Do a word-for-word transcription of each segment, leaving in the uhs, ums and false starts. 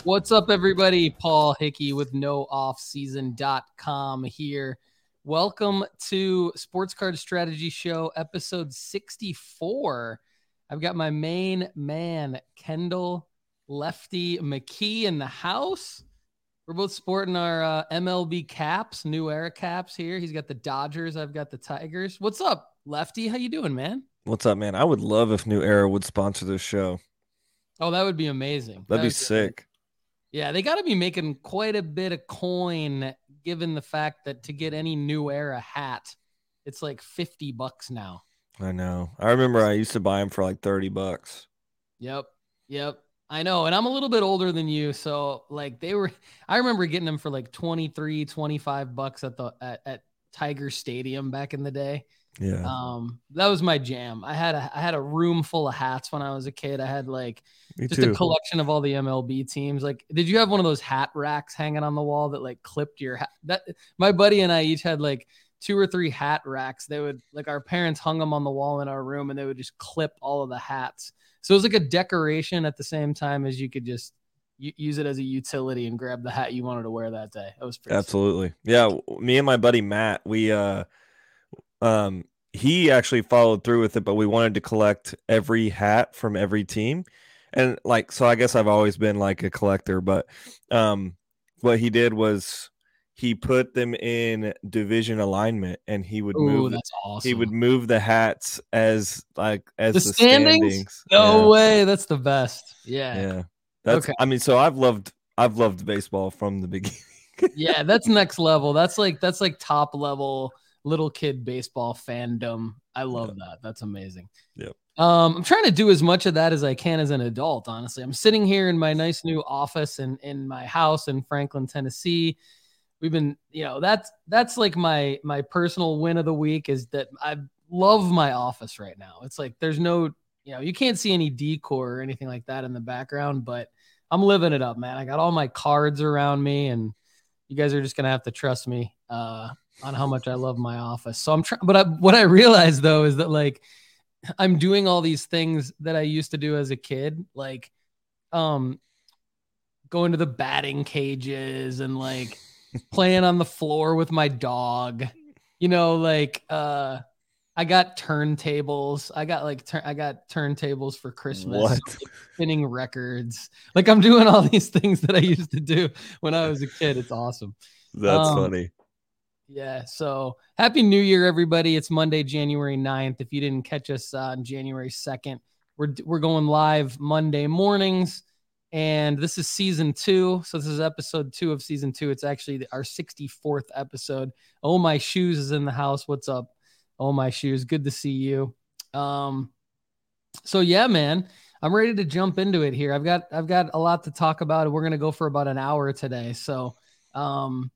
What's up, everybody? Paul Hickey with no off season dot com here. Welcome to Sports Card Strategy Show, episode sixty-four. I've got my main man, Kendall Lefty McKee, in the house. We're both sporting our uh, M L B caps, New Era caps here. He's got the Dodgers. I've got the Tigers. What's up, Lefty? How you doing, man? What's up, man? I would love if New Era would sponsor this show. Oh, that would be amazing. That'd That be would sick. Be yeah, they got to be making quite a bit of coin, given the fact that to get any New Era hat, it's like fifty bucks now. I know. I remember I used to buy them for like thirty bucks. Yep. Yep. I know. And I'm a little bit older than you. So like they were, I remember getting them for like twenty-three, twenty-five bucks at the, at, at Tiger Stadium back in the day. Yeah. Um, that was my jam. I had a, I had a room full of hats when I was a kid. I had like Me just too. a collection of all the M L B teams. Like, did you have one of those hat racks hanging on the wall that like clipped your hat? That my buddy and I each had like two or three hat racks. They would like, our parents hung them on the wall in our room and they would just clip all of the hats. So it was like a decoration at the same time as you could just use it as a utility and grab the hat you wanted to wear that day. It was pretty Absolutely. Sick. Yeah. Me and my buddy Matt, we, uh, um, he actually followed through with it, but we wanted to collect every hat from every team. And like, so I guess I've always been like a collector, but, um, what he did was he put them in division alignment and he would Ooh, move, that's awesome. He would move the hats as like, as the, the standings. standings. No yeah. way. That's the best. Yeah. Yeah. That's, okay. I mean, so I've loved, I've loved baseball from the beginning. Yeah. That's next level. That's like, that's like top level little kid baseball fandom. I love yep. that. That's amazing. Yep. Um, I'm trying to do as much of that as I can as an adult. Honestly, I'm sitting here in my nice new office and in, in my house in Franklin, Tennessee. We've been, you know, that's, that's like my, my personal win of the week is that I love my office right now. It's like, there's no, you know, you can't see any decor or anything like that in the background, but I'm living it up, man. I got all my cards around me and you guys are just going to have to trust me, uh, on how much I love my office. So I'm trying, but I, what I realized though, is that like, I'm doing all these things that I used to do as a kid, like, um, going to the batting cages and like playing on the floor with my dog, you know, like, uh, I got turntables. I got like, tur- I got turntables for Christmas, what? Like, spinning records. Like I'm doing all these things that I used to do when I was a kid. It's awesome. That's um, funny. Yeah. So happy New Year, everybody. It's Monday, January ninth. If you didn't catch us uh, on January second, we're, we're going live Monday mornings and this is season two. So this is episode two of season two. It's actually the, our sixty-fourth episode. Oh, my shoes is in the house. What's up? Oh, my shoes. Good to see you. Um, so yeah, man, I'm ready to jump into it here. I've got, I've got a lot to talk about. We're going to go for about an hour today. So, um,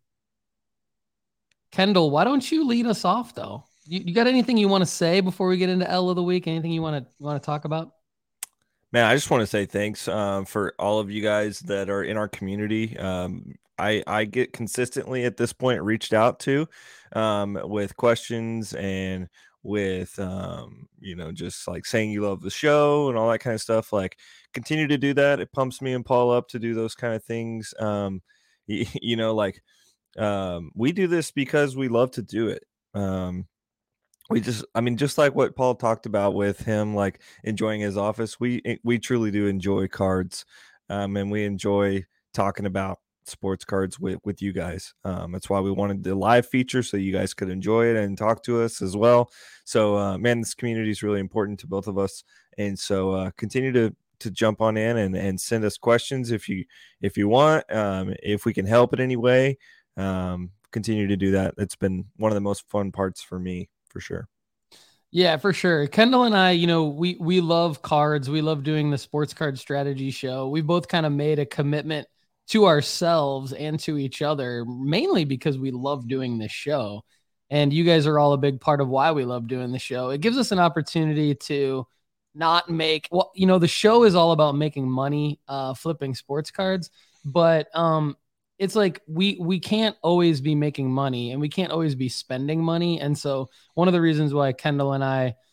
Kendall, why don't you lead us off though? You, you got anything you want to say before we get into L of the week? Anything you want to want to talk about? Man, I just want to say thanks um, for all of you guys that are in our community. Um, I I get consistently at this point reached out to um, with questions and with um, you know, just like saying you love the show and all that kind of stuff. Like, continue to do that. It pumps me and Paul up to do those kind of things. Um, you, you know, like. Um, we do this because we love to do it. Um, we just, I mean, just like what Paul talked about with him, like enjoying his office, we, we truly do enjoy cards. Um, and we enjoy talking about sports cards with, with you guys. Um, that's why we wanted the live feature so you guys could enjoy it and talk to us as well. So, uh, man, this community is really important to both of us. And so, uh, continue to, to jump on in and, and send us questions if you, if you want, um, if we can help in any way. Um, continue to do that. It's been one of the most fun parts for me, for sure. Yeah, for sure. Kendall and I, you know, we, we love cards. We love doing the sports card strategy show. We both kind of made a commitment to ourselves and to each other, mainly because we love doing this show. And you guys are all a big part of why we love doing the show. It gives us an opportunity to not make, well, you know, the show is all about making money, uh, flipping sports cards, but, um, it's like we we can't always be making money and we can't always be spending money. And so one of the reasons why Kendall and I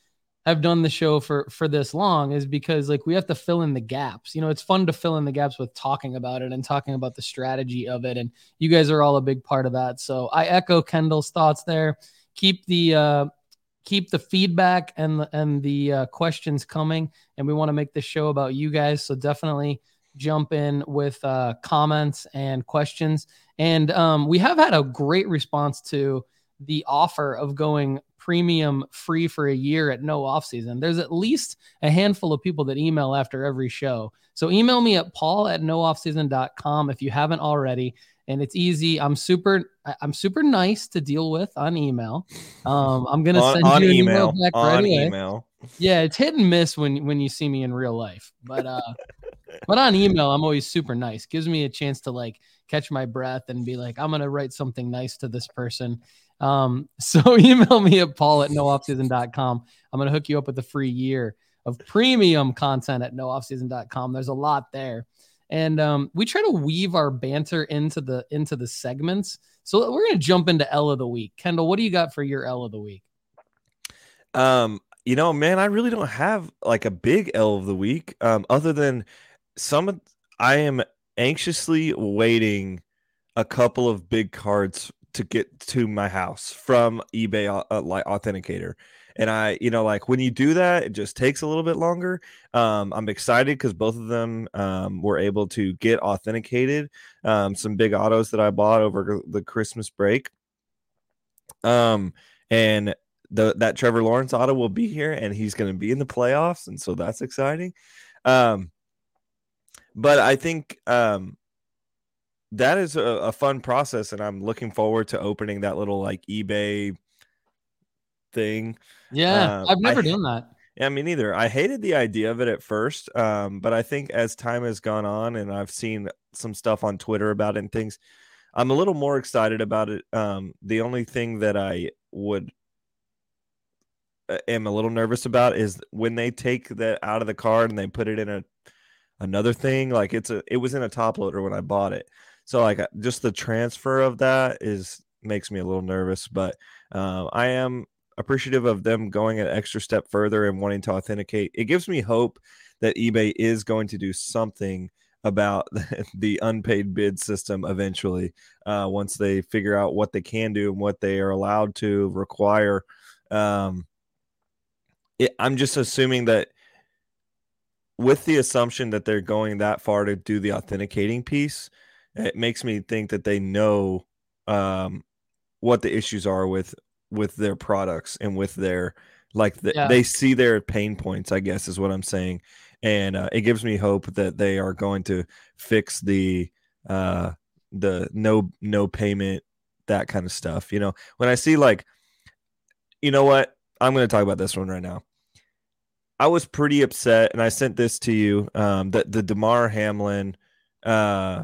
have done the show for for this long is because like we have to fill in the gaps. You know, it's fun to fill in the gaps with talking about it and talking about the strategy of it. And you guys are all a big part of that. So I echo Kendall's thoughts there. Keep the uh, keep the feedback and the, and the uh, questions coming. And we want to make this show about you guys. So definitely jump in with uh, comments and questions. And um, we have had a great response to the offer of going premium free for a year at no off season. There's at least a handful of people that email after every show. So email me at paul at no off season dot com if you haven't already. And it's easy. I'm super, I'm super nice to deal with on email. Um, I'm going to send on you an email, email back on right away. email. Yeah. It's hit and miss when, when you see me in real life, but, uh, but on email, I'm always super nice. Gives me a chance to like catch my breath and be like, I'm going to write something nice to this person. Um, so email me at paul at no off season dot com. I'm going to hook you up with a free year of premium content at no off season dot com. There's a lot there. And um, we try to weave our banter into the into the segments. So we're going to jump into L of the week. Kendall, what do you got for your L of the week? Um, you know, man, I really don't have like a big L of the week. Um, other than some of, I am anxiously waiting a couple of big cards to get to my house from eBay uh, like Authenticator. And I, you know, like when you do that, it just takes a little bit longer. Um, I'm excited because both of them um, were able to get authenticated. Um, some big autos that I bought over the Christmas break. Um, and the that Trevor Lawrence auto will be here, and he's going to be in the playoffs, and so that's exciting. Um, but I think um, that is a, a fun process, and I'm looking forward to opening that little like eBay thing. Yeah, uh, I've never I, done that. Yeah, me neither. I hated the idea of it at first, um, but I think as time has gone on and I've seen some stuff on Twitter about it and things, I'm a little more excited about it. Um, the only thing that I would uh, am a little nervous about is when they take that out of the card and they put it in a another thing. Like it's a it was in a top loader when I bought it, so like just the transfer of that is makes me a little nervous. But um, I am appreciative of them going an extra step further and wanting to authenticate. It gives me hope that eBay is going to do something about the unpaid bid system eventually, uh, once they figure out what they can do and what they are allowed to require. Um, it, I'm just assuming that with the assumption that they're going that far to do the authenticating piece, it makes me think that they know um, what the issues are with with their products and with their like the, Yeah. they see their pain points, I guess is what I'm saying. And uh, it gives me hope that they are going to fix the uh, the no no payment, that kind of stuff. You know, when I see like, you know what, I'm going to talk about this one right now. I was pretty upset, and I sent this to you, um, that the Damar Hamlin uh,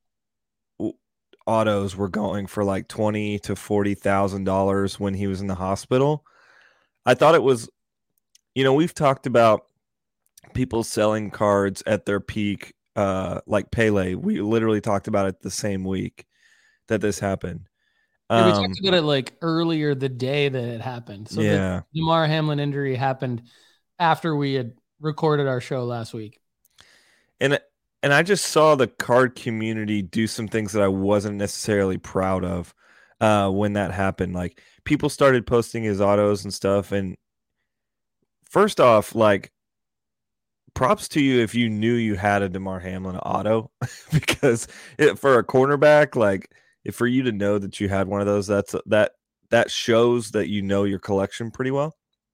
autos were going for like twenty to forty thousand dollars when he was in the hospital. I thought it was, you know, we've talked about people selling cards at their peak, uh, like Pele. We literally talked about it the same week that this happened. Yeah, we Um, talked about it like earlier the day that it happened. So yeah. the Damar Hamlin injury happened after we had recorded our show last week. And and I just saw the card community do some things that I wasn't necessarily proud of uh, when that happened. Like people started posting his autos and stuff. And first off, like, props to you if you knew you had a Damar Hamlin auto, because it, for a cornerback, like if for you to know that you had one of those, that's that that shows that you know your collection pretty well.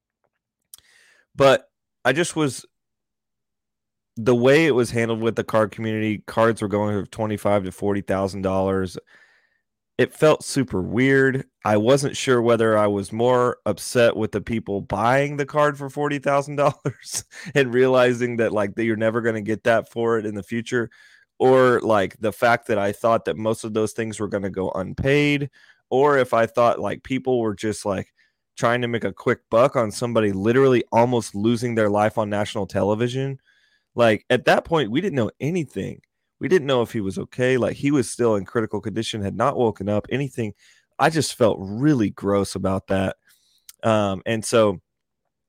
But I just was the way it was handled with the card community. Cards were going for twenty-five to forty thousand dollars. It felt super weird. I wasn't sure whether I was more upset with the people buying the card for forty thousand dollars and realizing that like that you're never going to get that for it in the future, or like the fact that I thought that most of those things were going to go unpaid, or if I thought like people were just like trying to make a quick buck on somebody literally almost losing their life on national television. Like at that point, we didn't know anything. We didn't know if he was okay. Like he was still in critical condition, had not woken up, anything. I just felt really gross about that. Um, and so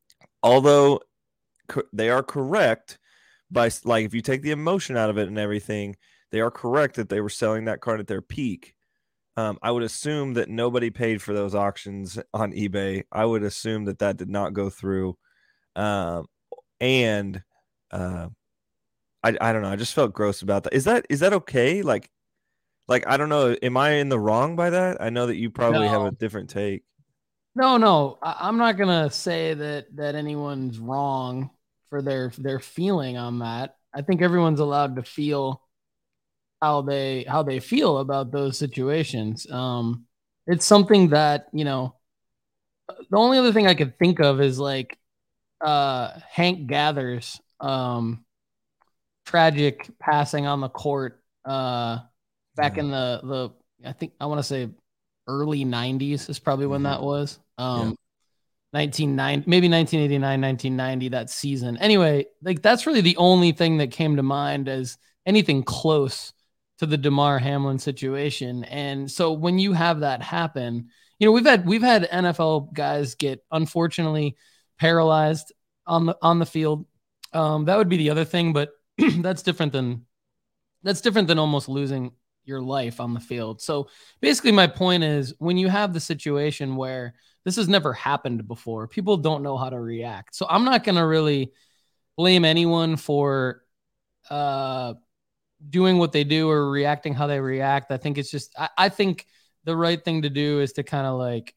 although co- they are correct by like if you take the emotion out of it and everything, they are correct that they were selling that card at their peak. Um, I would assume that nobody paid for those auctions on eBay. I would assume that that did not go through. Um, and uh, I I don't know. I just felt gross about that. Is that is that okay? Like like I don't know. Am I in the wrong by that? I know that you probably have a No, different take. no, no. I, I'm not gonna say that that anyone's wrong for their their feeling on that. I think everyone's allowed to feel how they how they feel about those situations. Um, it's something that, you know, the only other thing I could think of is like uh Hank Gathers um tragic passing on the court uh back Yeah. in the the I think I want to say early nineties is probably when Mm-hmm. that was. Yeah. Um nineteen ninety, maybe nineteen eighty-nine, nineteen ninety, that season. Anyway, like that's really the only thing that came to mind as anything close to the DeMar Hamlin situation. And so when you have that happen, you know, we've had we've had N F L guys get unfortunately paralyzed on the on the field. Um, that would be the other thing, but that's different than that's different than almost losing your life on the field. So basically, my point is when you have the situation where this has never happened before, people don't know how to react. So I'm not going to really blame anyone for uh, doing what they do or reacting how they react. I think it's just, I, I think the right thing to do is to kind of like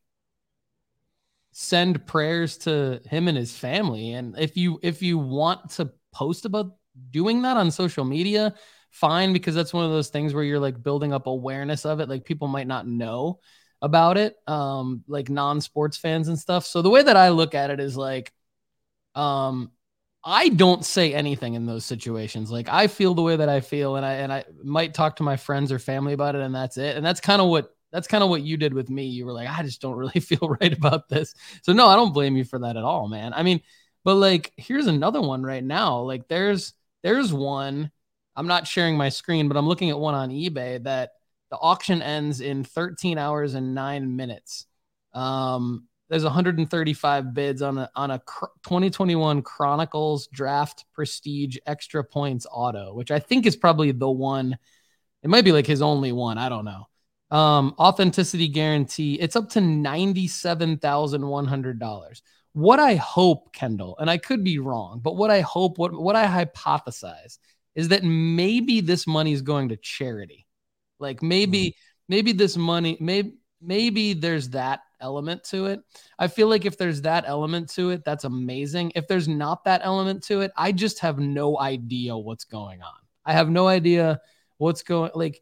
send prayers to him and his family. And if you, if you want to post about doing that on social media, fine, because that's one of those things where you're like building up awareness of it. Like people might not know about it, um, like non-sports fans and stuff. So the way that I look at it is like, um, I don't say anything in those situations. Like I feel the way that I feel, and I and I might talk to my friends or family about it, and that's it. And that's kind of what that's kind of what you did with me. You were like, I just don't really feel right about this. So no, I don't blame you for that at all, man. I mean, but like here's another one right now. Like there's there's one. I'm not sharing my screen, but I'm looking at one on eBay that the auction ends in thirteen hours and nine minutes. Um, there's one hundred thirty-five bids on a on a twenty twenty-one Chronicles Draft Prestige Extra Points Auto, which I think is probably the one. It might be like his only one. I don't know. Um, authenticity guarantee. It's up to ninety-seven thousand one hundred dollars. What I hope, Kendall, and I could be wrong, but what I hope, what what I hypothesize is that maybe this money is going to charity. Like maybe, mm-hmm. maybe this money, maybe, maybe there's that element to it. I feel like if there's that element to it, that's amazing. If there's not that element to it, I just have no idea what's going on. I have no idea what's going, like,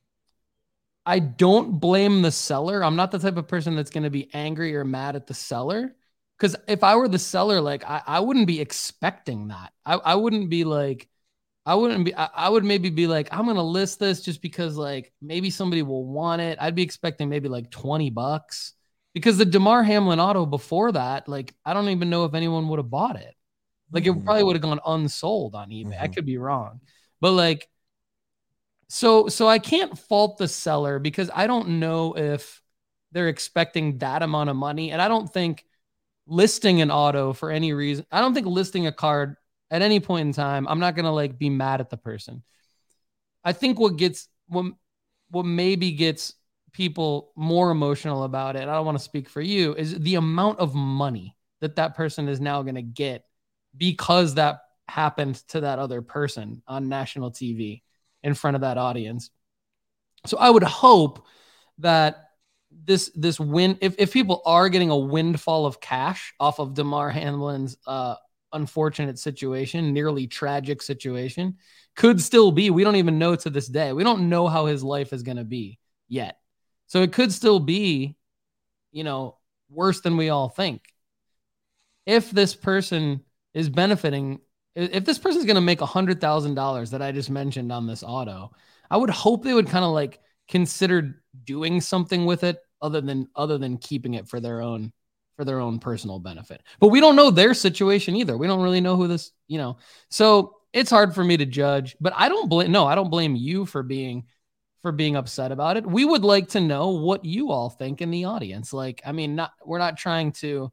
I don't blame the seller. I'm not the type of person that's going to be angry or mad at the seller. Because if I were the seller, like, I, I wouldn't be expecting that. I, I wouldn't be like, I wouldn't be, I, I would maybe be like, I'm going to list this just because like maybe somebody will want it. I'd be expecting maybe like twenty bucks because the DeMar Hamlin auto before that, like, I don't even know if anyone would have bought it. Like it probably would have gone unsold on eBay. Mm-hmm. I could be wrong, but like, so, so I can't fault the seller because I don't know if they're expecting that amount of money. And I don't think listing an auto for any reason, I don't think listing a card at any point in time, I'm not going to like be mad at the person. I think what gets, what, what maybe gets people more emotional about it, I don't want to speak for you, is the amount of money that that person is now going to get because that happened to that other person on national T V in front of that audience. So I would hope that this, this win, if, if people are getting a windfall of cash off of DeMar Hamlin's, uh, unfortunate situation, nearly tragic situation, could still be. We don't even know to this day. We don't know how his life is going to be yet. So it could still be, you know, worse than we all think. If this person is benefiting, if this person is going to make one hundred thousand dollars that I just mentioned on this auto, I would hope they would kind of like consider doing something with it other than other than keeping it for their own for their own personal benefit. But we don't know their situation either. We don't really know who this, you know, so it's hard for me to judge, but I don't blame, no, I don't blame you for being, for being upset about it. We would like to know what you all think in the audience. Like, I mean, not, we're not trying to,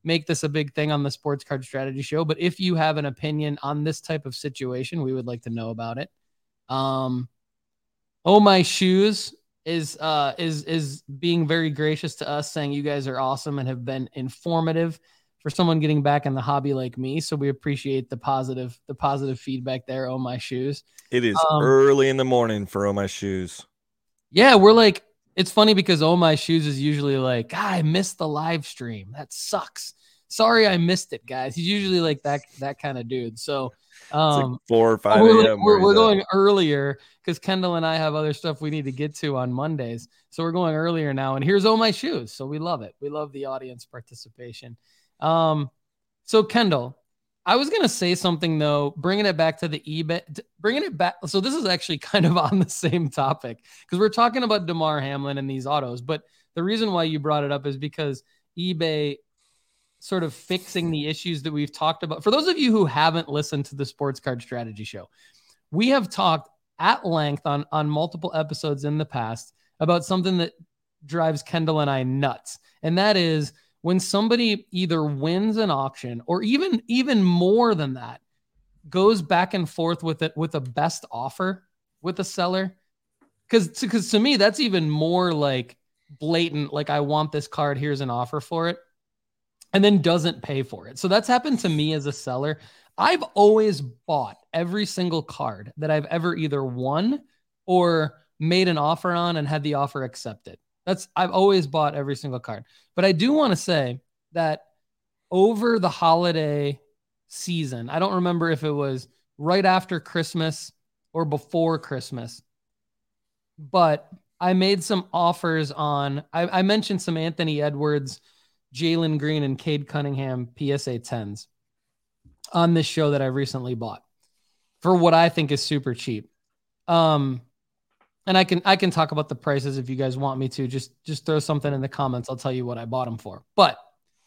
make this a big thing on the Sports Card Strategy Show, but if you have an opinion on this type of situation, we would like to know about it. Um, Oh My Shoes is uh is is being very gracious to us, saying you guys are awesome and have been informative for someone getting back in the hobby like me. So we appreciate the positive the positive feedback there. Oh My Shoes. It is um, early in the morning for Oh My Shoes. Yeah, we're like, it's funny because Oh My Shoes is usually like, God, I missed the live stream. That sucks. Sorry, I missed it, guys. He's usually like that that kind of dude. So um like four or five we're, a.m. we're, we're going earlier because Kendall and I have other stuff we need to get to on Mondays. So we're going earlier now. And here's Oh My Shoes. So we love it. We love the audience participation. Um, so Kendall, I was going to say something though, bringing it back to the eBay, bringing it back. So this is actually kind of on the same topic because we're talking about DeMar Hamlin and these autos. But the reason why you brought it up is because eBay sort of fixing the issues that we've talked about. For those of you who haven't listened to the Sports Card Strategy Show, we have talked at length on, on multiple episodes in the past about something that drives Kendall and I nuts. And that is when somebody either wins an auction or even, even more than that, goes back and forth with it with a best offer with a seller. Cause, cause to me, that's even more like blatant. Like, I want this card. Here's an offer for it. And then doesn't pay for it. So that's happened to me as a seller. I've always bought every single card that I've ever either won or made an offer on and had the offer accepted. That's I've always bought every single card. But I do want to say that over the holiday season, I don't remember if it was right after Christmas or before Christmas, but I made some offers on, I, I mentioned some Anthony Edwards, Jalen Green, and Cade Cunningham P S A tens on this show that I recently bought for what I think is super cheap. Um, and I can I can talk about the prices if you guys want me to. Just just throw something in the comments. I'll tell you what I bought them for. But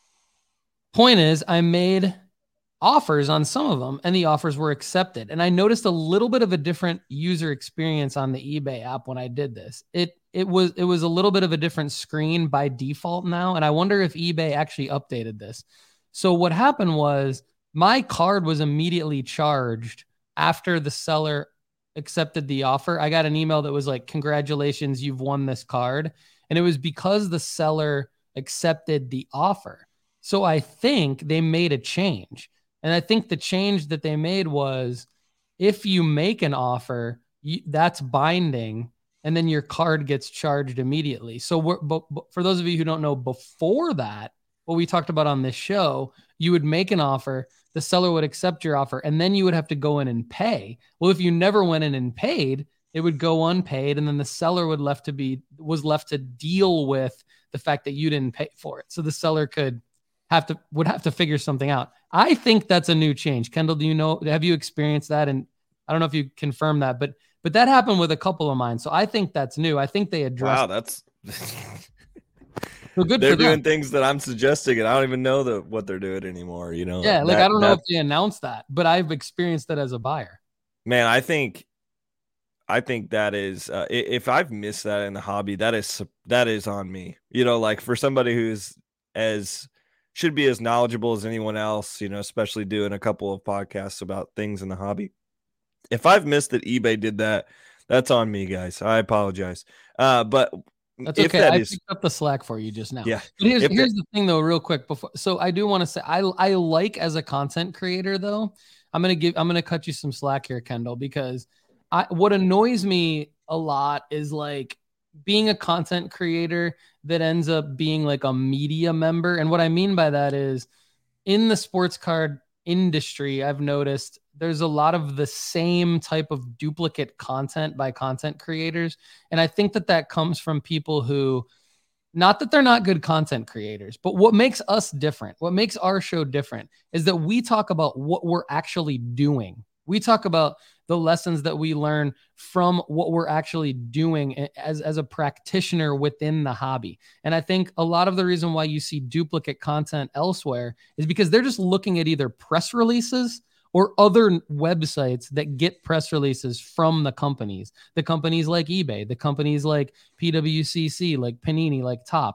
point is, I made offers on some of them and the offers were accepted. And I noticed a little bit of a different user experience on the eBay app when I did this. It it was it was a little bit of a different screen by default now. And I wonder if eBay actually updated this. So what happened was my card was immediately charged after the seller accepted the offer. I got an email that was like, congratulations, you've won this card. And it was because the seller accepted the offer. So I think they made a change. And I think the change that they made was if you make an offer, you, that's binding, and then your card gets charged immediately. So we're, but, but for those of you who don't know, before that, what we talked about on this show, you would make an offer, the seller would accept your offer, and then you would have to go in and pay. Well, if you never went in and paid, it would go unpaid, and then the seller would left to be was left to deal with the fact that you didn't pay for it. So the seller could have to would have to figure something out. I think that's a new change. Kendall, do you know, have you experienced that? And I don't know if you confirm that, but but that happened with a couple of mine. So I think that's new. I think they addressed. Wow, that's so good. They're for doing them. things that I'm suggesting, and I don't even know the, what they're doing anymore. You know? Yeah, like that, I don't know that, if they announced that, but I've experienced that as a buyer. Man, I think I think that is uh, if I've missed that in the hobby, that is that is on me. You know, like for somebody who's as should be as knowledgeable as anyone else, you know, especially doing a couple of podcasts about things in the hobby. If I've missed that eBay did that, that's on me, guys. I apologize. Uh, but that's if okay. that I is, picked up the slack for you just now. Yeah. But here's if here's that, the thing though, real quick before. So I do want to say I I like as a content creator though. I'm gonna give I'm gonna cut you some slack here, Kendall, because I what annoys me a lot is like being a content creator that ends up being like a media member. And what I mean by that is in the sports card industry, I've noticed there's a lot of the same type of duplicate content by content creators. And I think that that comes from people who, not that they're not good content creators, but what makes us different, what makes our show different is that we talk about what we're actually doing. We talk about the lessons that we learn from what we're actually doing as, as a practitioner within the hobby. And I think a lot of the reason why you see duplicate content elsewhere is because they're just looking at either press releases or other websites that get press releases from the companies, the companies like eBay, the companies like P W C C, like Panini, like Topps.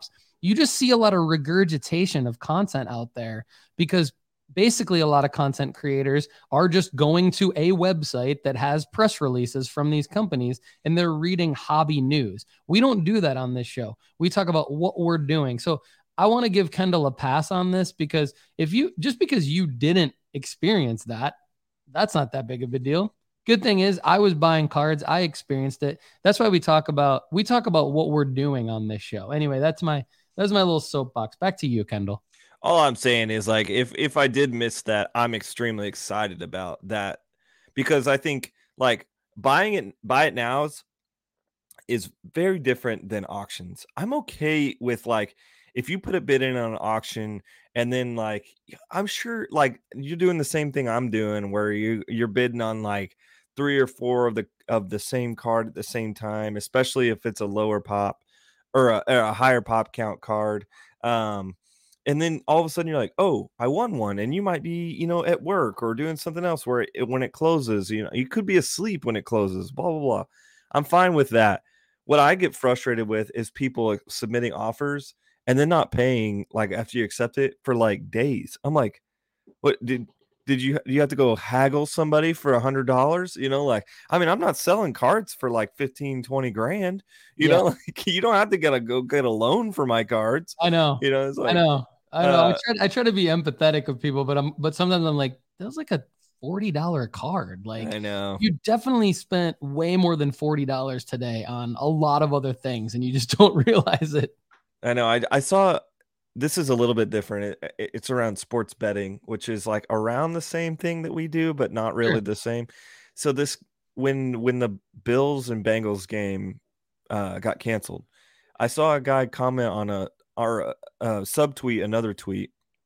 you just see a lot of regurgitation of content out there because basically a lot of content creators are just going to a website that has press releases from these companies and they're reading hobby news. We don't do that on this show. We talk about what we're doing. So I want to give Kendall a pass on this because if you, just because you didn't experience that, that's not that big of a deal. Good thing is I was buying cards. I experienced it. That's why we talk about, we talk about what we're doing on this show. Anyway, that's my, that's my little soapbox. Back to you, Kendall. All I'm saying is, like, if if I did miss that, I'm extremely excited about that because I think like buying it, buy it now is, is very different than auctions. I'm okay with like if you put a bid in on an auction and then like I'm sure like you're doing the same thing I'm doing where you you're bidding on like three or four of the of the same card at the same time, especially if it's a lower pop or a, or a higher pop count card. Um, and then all of a sudden you're like, oh, I won one. And you might be, you know, at work or doing something else where it, when it closes, you know, you could be asleep when it closes, blah, blah, blah. I'm fine with that. What I get frustrated with is people submitting offers and then not paying like after you accept it for like days. I'm like, what did, did you, you have to go haggle somebody for a hundred dollars? You know, like, I mean, I'm not selling cards for like fifteen, twenty grand, you yeah. know, like you don't have to get a, go get a loan for my cards. I know, you know, it's like, I know. I know. Uh, I try. I try to be empathetic of people, but I'm. But sometimes I'm like, that was like a forty dollar card. Like, I know you definitely spent way more than forty dollars today on a lot of other things, and you just don't realize it. I know. I I saw. This is a little bit different. It, it, it's around sports betting, which is like around the same thing that we do, but not really sure. the same. So this when when the Bills and Bengals game uh, got canceled, I saw a guy comment on a. our uh, subtweet another tweet,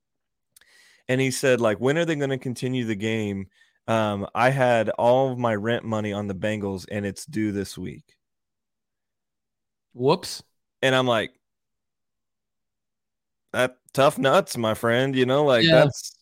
and he said like, when are they going to continue the game? Um, I had all of my rent money on the Bengals, and it's due this week. Whoops! And I'm like, that tough nuts, my friend. You know, like yeah. that's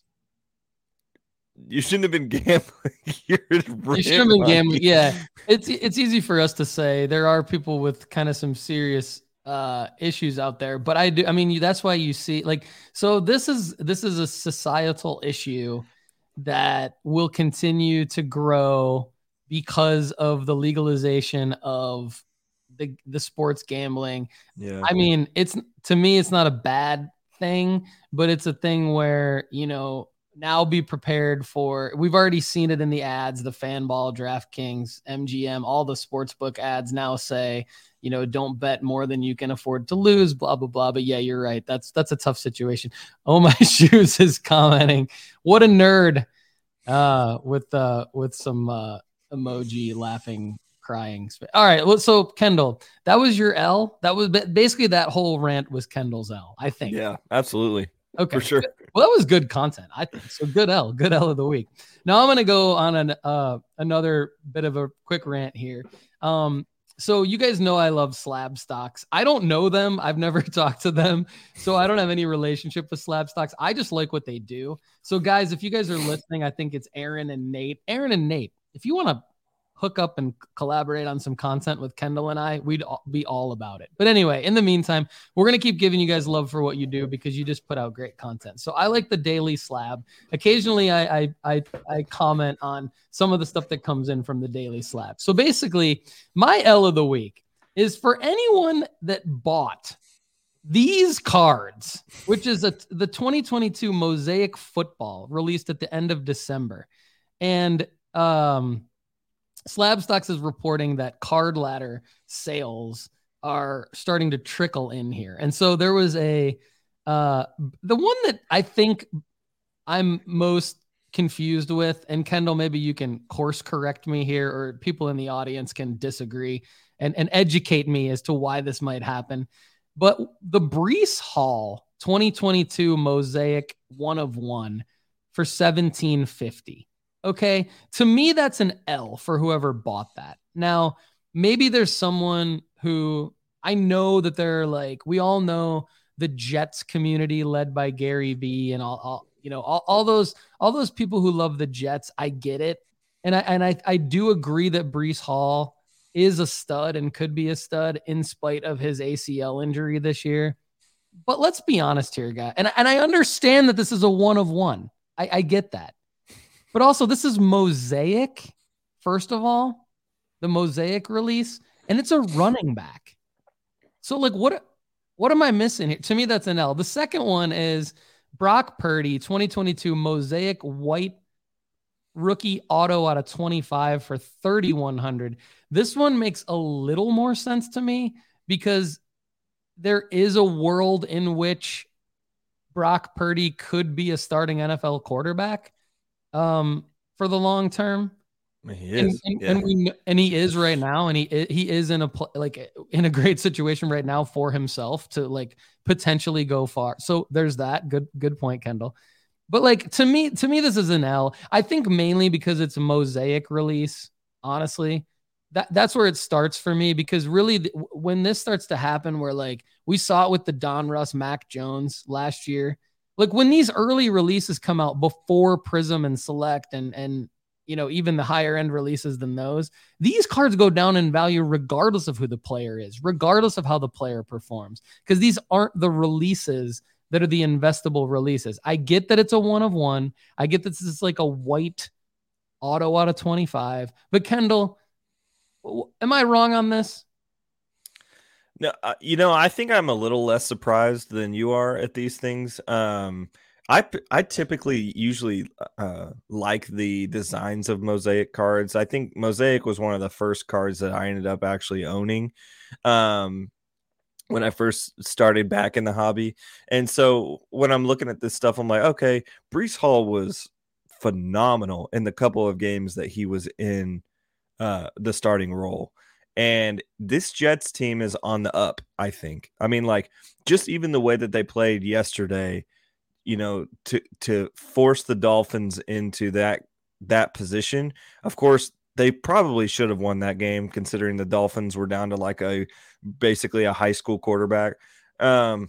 you shouldn't have been gambling. you should have been gambling. Yeah, it's it's easy for us to say. There are people with kind of some serious uh issues out there, but I do I mean that's why you see like so this is this is a societal issue that will continue to grow because of the legalization of the the sports gambling. Yeah. I mean, it's to me it's not a bad thing, but it's a thing where, you know, now be prepared for, we've already seen it in the ads, the Fanball, DraftKings, M G M, all the sportsbook ads now say, you know, don't bet more than you can afford to lose, blah, blah, blah. But yeah, you're right. That's, that's a tough situation. Oh, my shoes is commenting. What a nerd uh, with, uh, with some uh, emoji laughing, crying. All right. Well, so Kendall, that was your L. That was basically that whole rant was Kendall's L, I think. Yeah, absolutely. Okay. For sure. Well, that was good content, I think. So good L, good L of the week. Now I'm going to go on an uh, another bit of a quick rant here. Um, so you guys know I love Slab Stocks. I don't know them. I've never talked to them. So I don't have any relationship with Slab Stocks. I just like what they do. So guys, if you guys are listening, I think it's Aaron and Nate. Aaron and Nate, if you want to hook up and collaborate on some content with Kendall and I, we'd be all about it. But anyway, in the meantime, we're going to keep giving you guys love for what you do because you just put out great content. So I like the Daily Slab. Occasionally I, I, I, I comment on some of the stuff that comes in from the Daily Slab. So basically my L of the week is for anyone that bought these cards, which is a, the twenty twenty-two Mosaic Football released at the end of December. And, um, Slab Stocks is reporting that Card Ladder sales are starting to trickle in here. And so there was a, uh, the one that I think I'm most confused with, and Kendall, maybe you can course correct me here, or people in the audience can disagree and, and educate me as to why this might happen. But the Breece Hall twenty twenty-two Mosaic one of one for seventeen fifty. Okay, to me, that's an L for whoever bought that. Now, maybe there's someone who I know that they're like, we all know the Jets community led by Gary Vee and all, all you know, all, all those all those people who love the Jets. I get it. And I and I, I do agree that Breece Hall is a stud and could be a stud in spite of his A C L injury this year. But let's be honest here, guy. And, and I understand that this is a one of one. I, I get that. But also, this is Mosaic, first of all, the Mosaic release, and it's a running back. So, like, what, what am I missing here? To me, that's an L. The second one is Brock Purdy, twenty twenty-two Mosaic White rookie auto out of twenty-five for thirty-one hundred. This one makes a little more sense to me because there is a world in which Brock Purdy could be a starting N F L quarterback um, for the long term. He is, and, and, yeah. and, we, and he is right now, and he he is in a like in a great situation right now for himself to like potentially go far. So there's that. Good good point, Kendall. But like to me, to me, this is an L. I think mainly because it's a Mosaic release. Honestly, that that's where it starts for me. Because really, when this starts to happen, where like we saw it with the Don Russ, Mac Jones last year, like when these early releases come out before Prism and Select and and you know, even the higher end releases than those, these cards go down in value regardless of who the player is, regardless of how the player performs, because these aren't the releases that are the investable releases. I get that it's a one of one. I get that this is like a white auto out of twenty-five. But Kendall, am I wrong on this? No, uh, you know, I think I'm a little less surprised than you are at these things. Um, I, I typically usually uh, like the designs of Mosaic cards. I think Mosaic was one of the first cards that I ended up actually owning um, when I first started back in the hobby. And so when I'm looking at this stuff, I'm like, okay, Breece Hall was phenomenal in the couple of games that he was in uh, the starting role. And this Jets team is on the up, I think. I mean, like, just even the way that they played yesterday, you know, to to force the Dolphins into that that position. Of course, they probably should have won that game, considering the Dolphins were down to like a basically a high school quarterback. Um,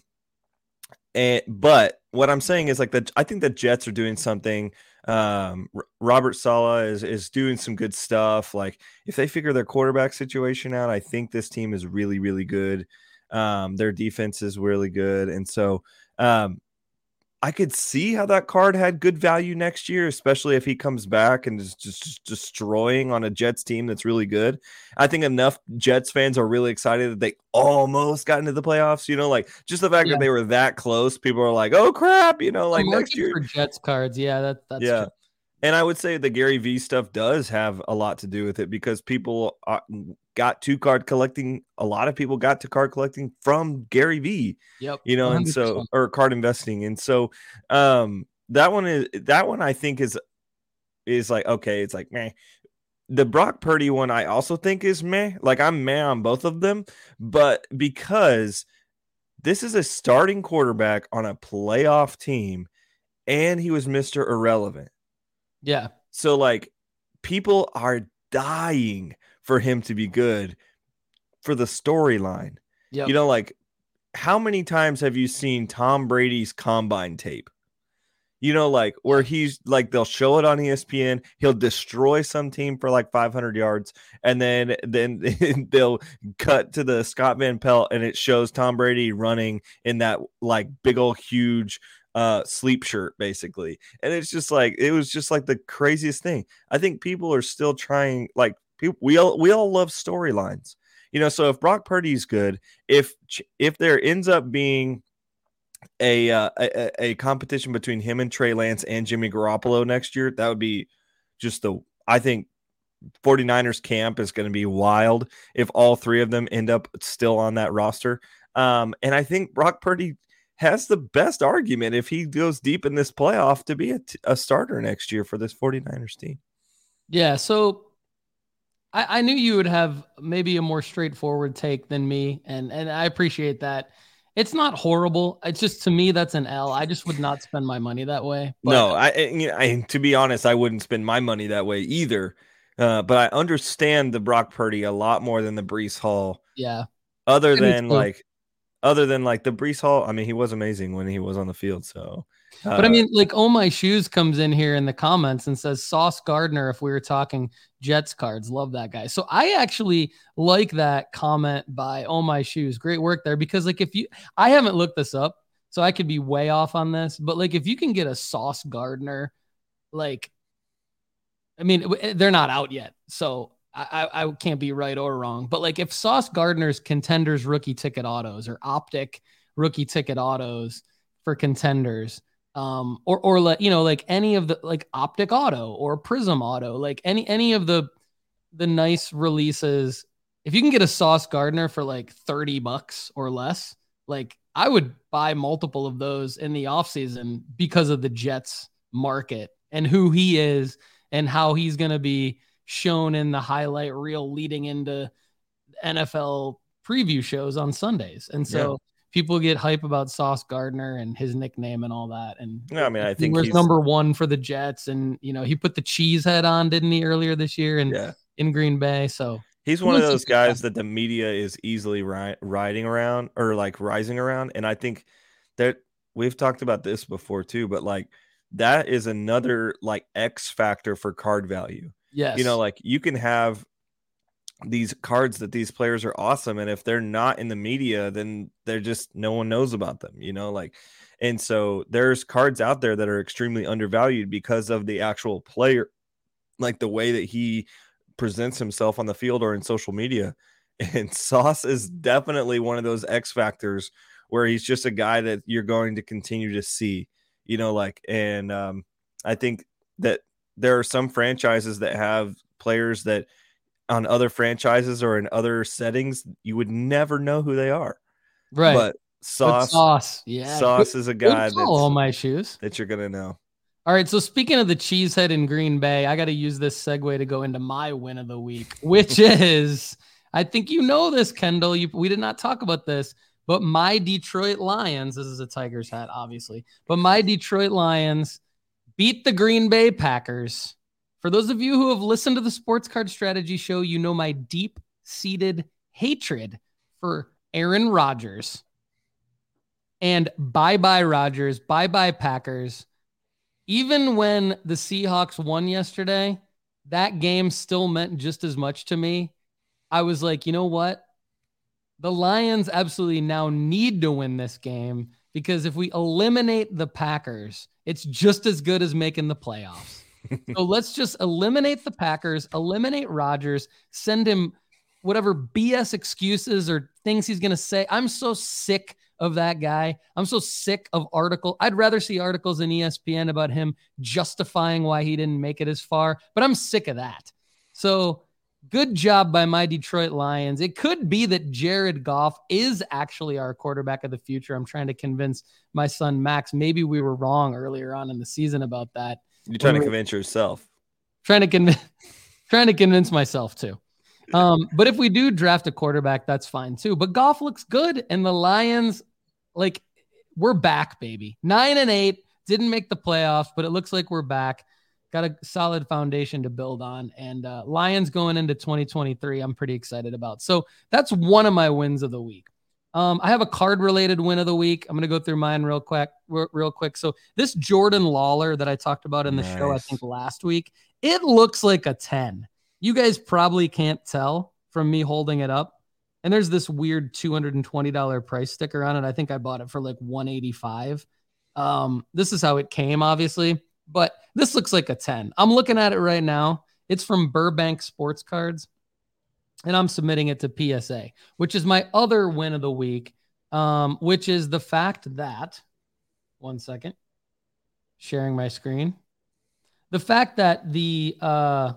and but what I'm saying is like that I think the Jets are doing something. Um, R- Robert Saleh is is doing some good stuff. Like if they figure their quarterback situation out, I think this team is really really good. Um, their defense is really good, and so um, I could see how that card had good value next year, especially if he comes back and is just, just destroying on a Jets team that's really good. I think enough Jets fans are really excited that they almost got into the playoffs. You know, like just the fact Yeah. that they were that close, people are like, "Oh crap!" You know, like The next year for Jets cards, yeah, that that's yeah. true. And I would say the Gary V stuff does have a lot to do with it because people are, got to card collecting. A lot of people got to card collecting from Gary V. Yep. You know, one and hundred percent. so or card investing, and so um, that one is that one I think is is like okay, it's like meh. The Brock Purdy one I also think is meh. Like I'm meh on both of them, but because this is a starting quarterback on a playoff team, and he was Mister Irrelevant. Yeah. So like people are dying for him to be good for the storyline. Yep. You know, like how many times have you seen Tom Brady's combine tape? You know, like where he's like they'll show it on E S P N, he'll destroy some team for like five hundred yards, and then then they'll cut to the Scott Van Pelt and it shows Tom Brady running in that like big old huge uh sleep shirt basically. And it's just like it was just like the craziest thing. I think people are still trying like people we all we all love storylines. You know, so if Brock Purdy's good, if if there ends up being a, uh, a a competition between him and Trey Lance and Jimmy Garoppolo next year, that would be just the I think 49ers camp is going to be wild if all three of them end up still on that roster. Um, and I think Brock Purdy has the best argument if he goes deep in this playoff to be a, t- a starter next year for this 49ers team. Yeah, so I, I knew you would have maybe a more straightforward take than me, and and I appreciate that. It's not horrible. It's just to me that's an L. I just would not spend my money that way. But no, I, I, I to be honest, I wouldn't spend my money that way either. Uh, but I understand the Brock Purdy a lot more than the Breece Hall. Yeah. Other than like, other than like the Breece Hall, I mean, he was amazing when he was on the field. So, uh, but I mean, like, Oh My Shoes comes in here in the comments and says Sauce Gardner. If we were talking Jets cards, love that guy. So I actually like that comment by Oh My Shoes. Great work there, because like if you, I haven't looked this up, so I could be way off on this, but like if you can get a Sauce Gardner, like, I mean, they're not out yet, so I, I can't be right or wrong. But like if Sauce Gardner's Contenders rookie ticket autos or Optic rookie ticket autos for Contenders, um, or or like you know like any of the like Optic Auto or Prism Auto, like any any of the the nice releases, if you can get a Sauce Gardner for like thirty bucks or less, like I would buy multiple of those in the offseason because of the Jets market and who he is and how he's going to be shown in the highlight reel leading into N F L preview shows on Sundays. And so yeah. people get hype about Sauce Gardner and his nickname and all that. And yeah, I mean, I think he was he's number one for the Jets. And, you know, he put the cheese head on, didn't he, earlier this year and yeah. in Green Bay. So he's one of those guys that the media is easily ri- riding around or like rising around. And I think that we've talked about this before too, but like that is another like X factor for card value. Yes. You know, like you can have these cards that these players are awesome. And if they're not in the media, then they're just, no one knows about them, you know, like, and so there's cards out there that are extremely undervalued because of the actual player, like the way that he presents himself on the field or in social media. And Sauce is definitely one of those X factors where he's just a guy that you're going to continue to see, you know, like, and um, I think that there are some franchises that have players that on other franchises or in other settings, you would never know who they are. Right. But Sauce, but Sauce, yeah. Sauce is a guy that's all my shoes that you're going to know. All right. So speaking of the cheesehead in Green Bay, I got to use this segue to go into my win of the week, which is, I think you know this, Kendall. You, we did not talk about this, but my Detroit Lions, this is a Tigers hat, obviously, but my Detroit Lions beat the Green Bay Packers. For those of you who have listened to the Sports Card Strategy Show, you know my deep-seated hatred for Aaron Rodgers. And bye-bye Rodgers, bye-bye Packers. Even when the Seahawks won yesterday, that game still meant just as much to me. I was like, you know what? The Lions absolutely now need to win this game because if we eliminate the Packers, it's just as good as making the playoffs. So let's just eliminate the Packers, eliminate Rodgers, send him whatever B S excuses or things he's going to say. I'm so sick of that guy. I'm so sick of article. I'd rather see articles in E S P N about him justifying why he didn't make it as far, but I'm sick of that. So good job by my Detroit Lions. It could be that Jared Goff is actually our quarterback of the future. I'm trying to convince my son, Max. Maybe we were wrong earlier on in the season about that. You're trying to convince yourself. Trying to convince, trying to convince myself too. Um, but if we do draft a quarterback, that's fine too. But Goff looks good, and the Lions, like, we're back, baby. Nine and eight, didn't make the playoffs, but it looks like we're back. Got a solid foundation to build on, and uh, Lions going into twenty twenty-three, I'm pretty excited about. So that's one of my wins of the week. Um, I have a card-related win of the week. I'm going to go through mine real quick. Real, real quick. So this Jordan Lawler that I talked about in the nice. show, I think last week, it looks like a ten. You guys probably can't tell from me holding it up. And there's this weird two hundred twenty dollars price sticker on it. I think I bought it for like one eighty-five. Um, this is how it came, obviously, but this looks like a ten. I'm looking at it right now. It's from Burbank Sports Cards, and I'm submitting it to P S A, which is my other win of the week, um, which is the fact that, one second, sharing my screen. The fact that the uh,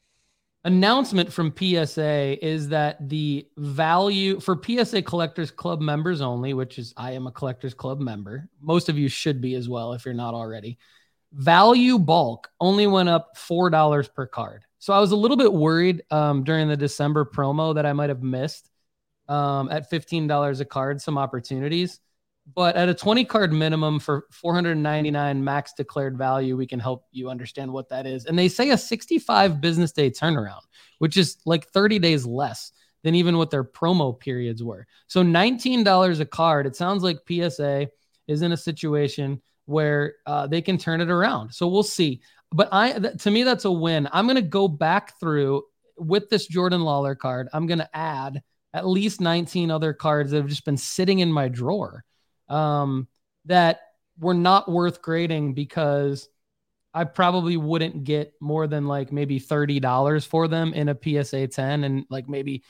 announcement from P S A is that the value for P S A Collectors Club members only, which is I am a Collectors Club member. Most of you should be as well if you're not already. Value bulk only went up four dollars per card. So I was a little bit worried um, during the December promo that I might have missed um, at fifteen dollars a card, some opportunities. But at a twenty card minimum for four hundred ninety-nine max declared value, we can help you understand what that is. And they say a sixty-five business day turnaround, which is like thirty days less than even what their promo periods were. So nineteen dollars a card. It sounds like P S A is in a situation where uh, they can turn it around. So we'll see. But I, th- to me, that's a win. I'm going to go back through with this Jordan Lawler card. I'm going to add at least nineteen other cards that have just been sitting in my drawer um, that were not worth grading because I probably wouldn't get more than like maybe thirty dollars for them in a P S A ten and like maybe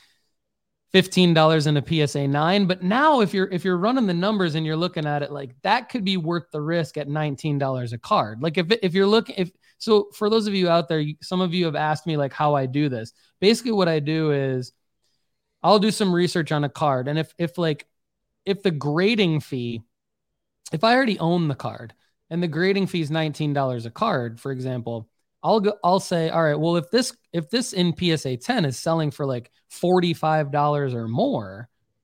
fifteen dollars in a P S A nine. But now if you're if you're running the numbers and you're looking at it, like that could be worth the risk at nineteen dollars a card. Like if if you're looking if so for those of you out there, some of you have asked me like how I do this. Basically what I do is I'll do some research on a card. And if if like if the grading fee, if I already own the card and the grading fee is nineteen dollars a card, for example, I'll go, I'll say, all right, well, if this, if this in P S A ten is selling for like forty-five dollars or more,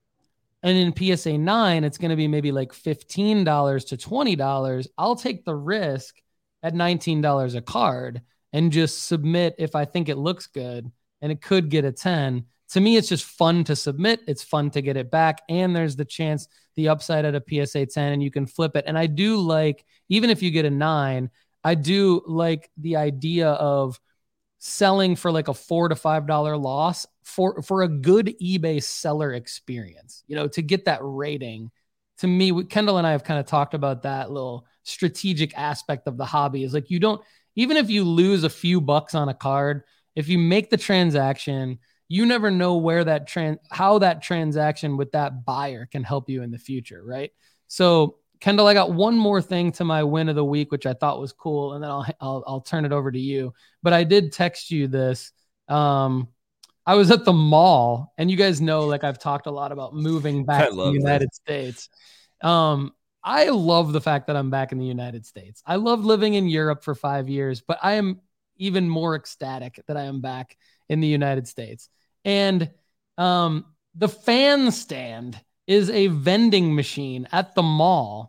and in P S A nine, it's going to be maybe like fifteen dollars to twenty dollars, I'll take the risk at nineteen dollars a card and just submit if I think it looks good and it could get a ten. To me, it's just fun to submit. It's fun to get it back. And there's the chance, the upside at a P S A ten, and you can flip it. And I do like, even if you get a nine, I do like the idea of selling for like a four to five dollar loss for, for a good eBay seller experience, you know, to get that rating. To me, Kendall and I have kind of talked about that little strategic aspect of the hobby is like, you don't, even if you lose a few bucks on a card, if you make the transaction, you never know where that trans, how that transaction with that buyer can help you in the future. Right. So Kendall, I got one more thing to my win of the week, which I thought was cool. And then I'll, I'll, I'll turn it over to you, but I did text you this. Um, I was at the mall and you guys know, like I've talked a lot about moving back to the United that. States. Um, I love the fact that I'm back in the United States. I loved living in Europe for five years, but I am even more ecstatic that I am back in the United States. And um, the fan stand is a vending machine at the mall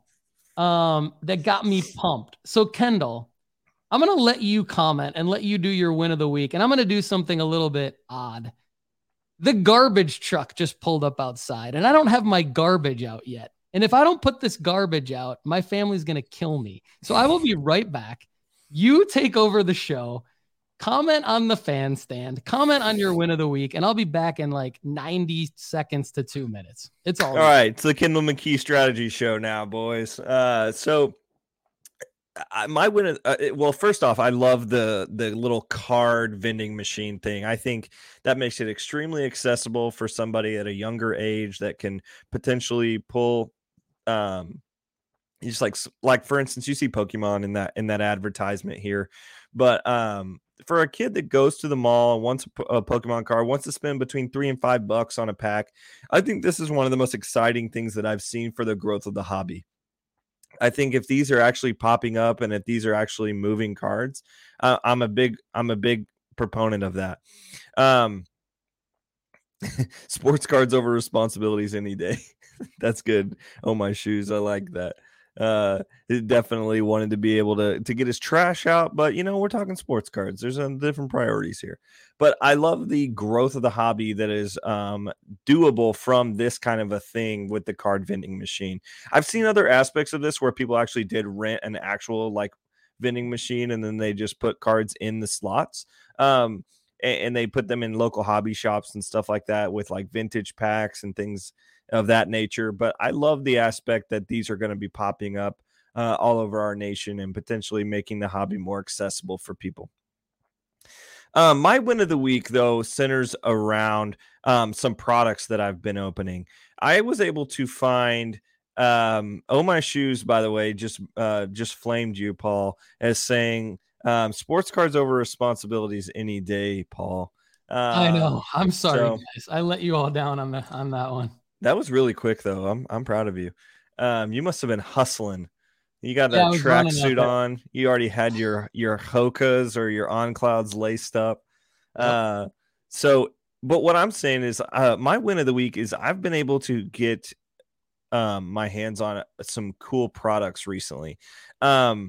um, that got me pumped. So Kendall, I'm going to let you comment and let you do your win of the week. And I'm going to do something a little bit odd. The garbage truck just pulled up outside and I don't have my garbage out yet. And if I don't put this garbage out, my family's going to kill me. So I will be right back. You take over the show. Comment on the fan stand, comment on your win of the week, and I'll be back in like ninety seconds to two minutes. It's all, all right. It's the Kendall McKee strategy show now, boys. Uh, so I, my win, of, uh, well, first off, I love the, the little card vending machine thing. I think that makes it extremely accessible for somebody at a younger age that can potentially pull, um, just like, like for instance, you see Pokemon in that, in that advertisement here, but, um, for a kid that goes to the mall and wants a Pokemon card, wants to spend between three and five bucks on a pack, I think this is one of the most exciting things that I've seen for the growth of the hobby. I think if these are actually popping up and if these are actually moving cards, uh, I'm a big, I'm a big proponent of that. Um, sports cards over responsibilities any day. That's good. Oh, my shoes. I like that. Uh, he definitely wanted to be able to, to get his trash out, but you know, we're talking sports cards. There's a different priorities here, but I love the growth of the hobby that is, um, doable from this kind of a thing with the card vending machine. I've seen other aspects of this where people actually did rent an actual like vending machine and then they just put cards in the slots. Um, and, and they put them in local hobby shops and stuff like that with like vintage packs and things of that nature. But I love the aspect that these are going to be popping up uh, all over our nation and potentially making the hobby more accessible for people. Um, my win of the week, though, centers around um, some products that I've been opening. I was able to find um, Oh My Shoes, by the way, just uh, just flamed you, Paul, as saying um, sports cards over responsibilities any day, Paul. Uh, I know. I'm sorry, so, guys. I let you all down on the on that one. That was really quick, though. I'm I'm proud of you. Um, you must have been hustling. You got that yeah, tracksuit on. You already had your your Hokas or your On Clouds laced up. Yep. Uh, so, but what I'm saying is, uh, my win of the week is I've been able to get um my hands on some cool products recently. Um,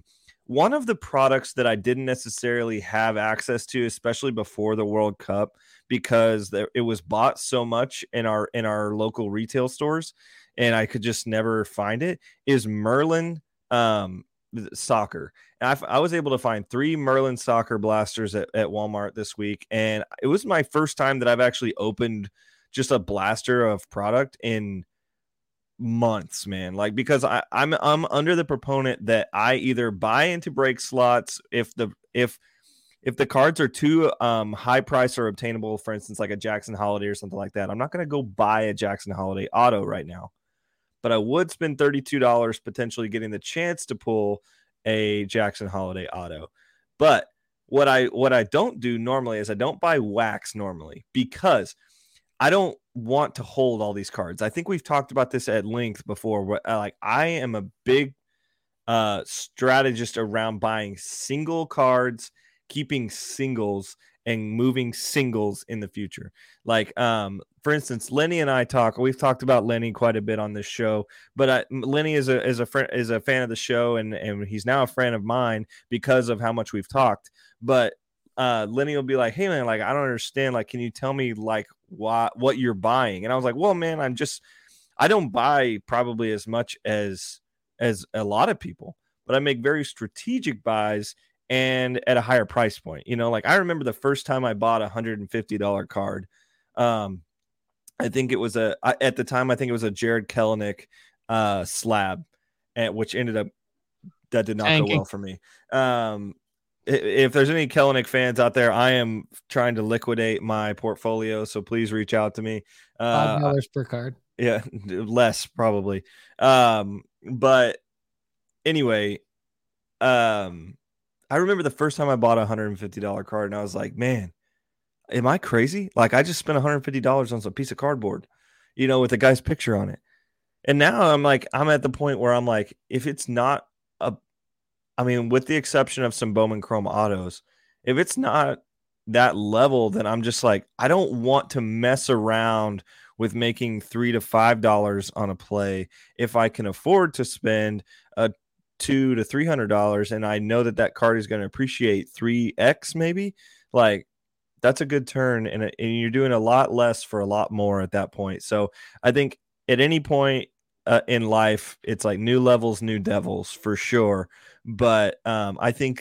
one of the products that I didn't necessarily have access to, especially before the World Cup, because there, it was bought so much in our in our local retail stores, and I could just never find it, is Merlin um, soccer. And I, I was able to find three Merlin soccer blasters at, at Walmart this week, and it was my first time that I've actually opened just a blaster of product in months, man. Like, because I, I'm I'm under the proponent that I either buy into break slots if the if if the cards are too um, high price or obtainable, for instance, like a Jackson Holiday or something like that. I'm not going to go buy a Jackson Holiday auto right now, but I would spend thirty-two dollars potentially getting the chance to pull a Jackson Holiday auto. But what I what I don't do normally is I don't buy wax normally, because I don't want to hold all these cards. I think we've talked about this at length before. Where, like, I am a big uh, strategist around buying single cards, keeping singles, and moving singles in the future. Like, um, for instance, Lenny and I talk. We've talked about Lenny quite a bit on this show, but I, Lenny is a is a friend is a fan of the show, and and he's now a friend of mine because of how much we've talked. But uh, Lenny will be like, "Hey man, like I don't understand. Like, can you tell me like why what you're buying?" And I was like, "Well, man, I'm just I don't buy probably as much as as a lot of people, but I make very strategic buys and at a higher price point. You know, like I remember the first time I bought a one hundred fifty dollars card. Um, I think it was a at the time I think it was a Jared Kelenic uh, slab, and which ended up that did not Tanking. go well for me. Um, if there's any Kelenic fans out there, I am trying to liquidate my portfolio, so please reach out to me. Uh, Five dollars per card. Yeah, less probably. Um, but anyway, um, I remember the first time I bought a one hundred fifty dollars card, and I was like, man, am I crazy? Like, I just spent one hundred fifty dollars on some piece of cardboard, you know, with a guy's picture on it. And now I'm like, I'm at the point where I'm like, if it's not a, I mean, with the exception of some Bowman Chrome autos, if it's not that level, then I'm just like, I don't want to mess around with making three to five dollars on a play if I can afford to spend a two to three hundred dollars, and I know that that card is going to appreciate three x maybe. Like, that's a good turn, and, and you're doing a lot less for a lot more at that point. So I think at any point uh, in life, it's like new levels, new devils for sure. But um, I think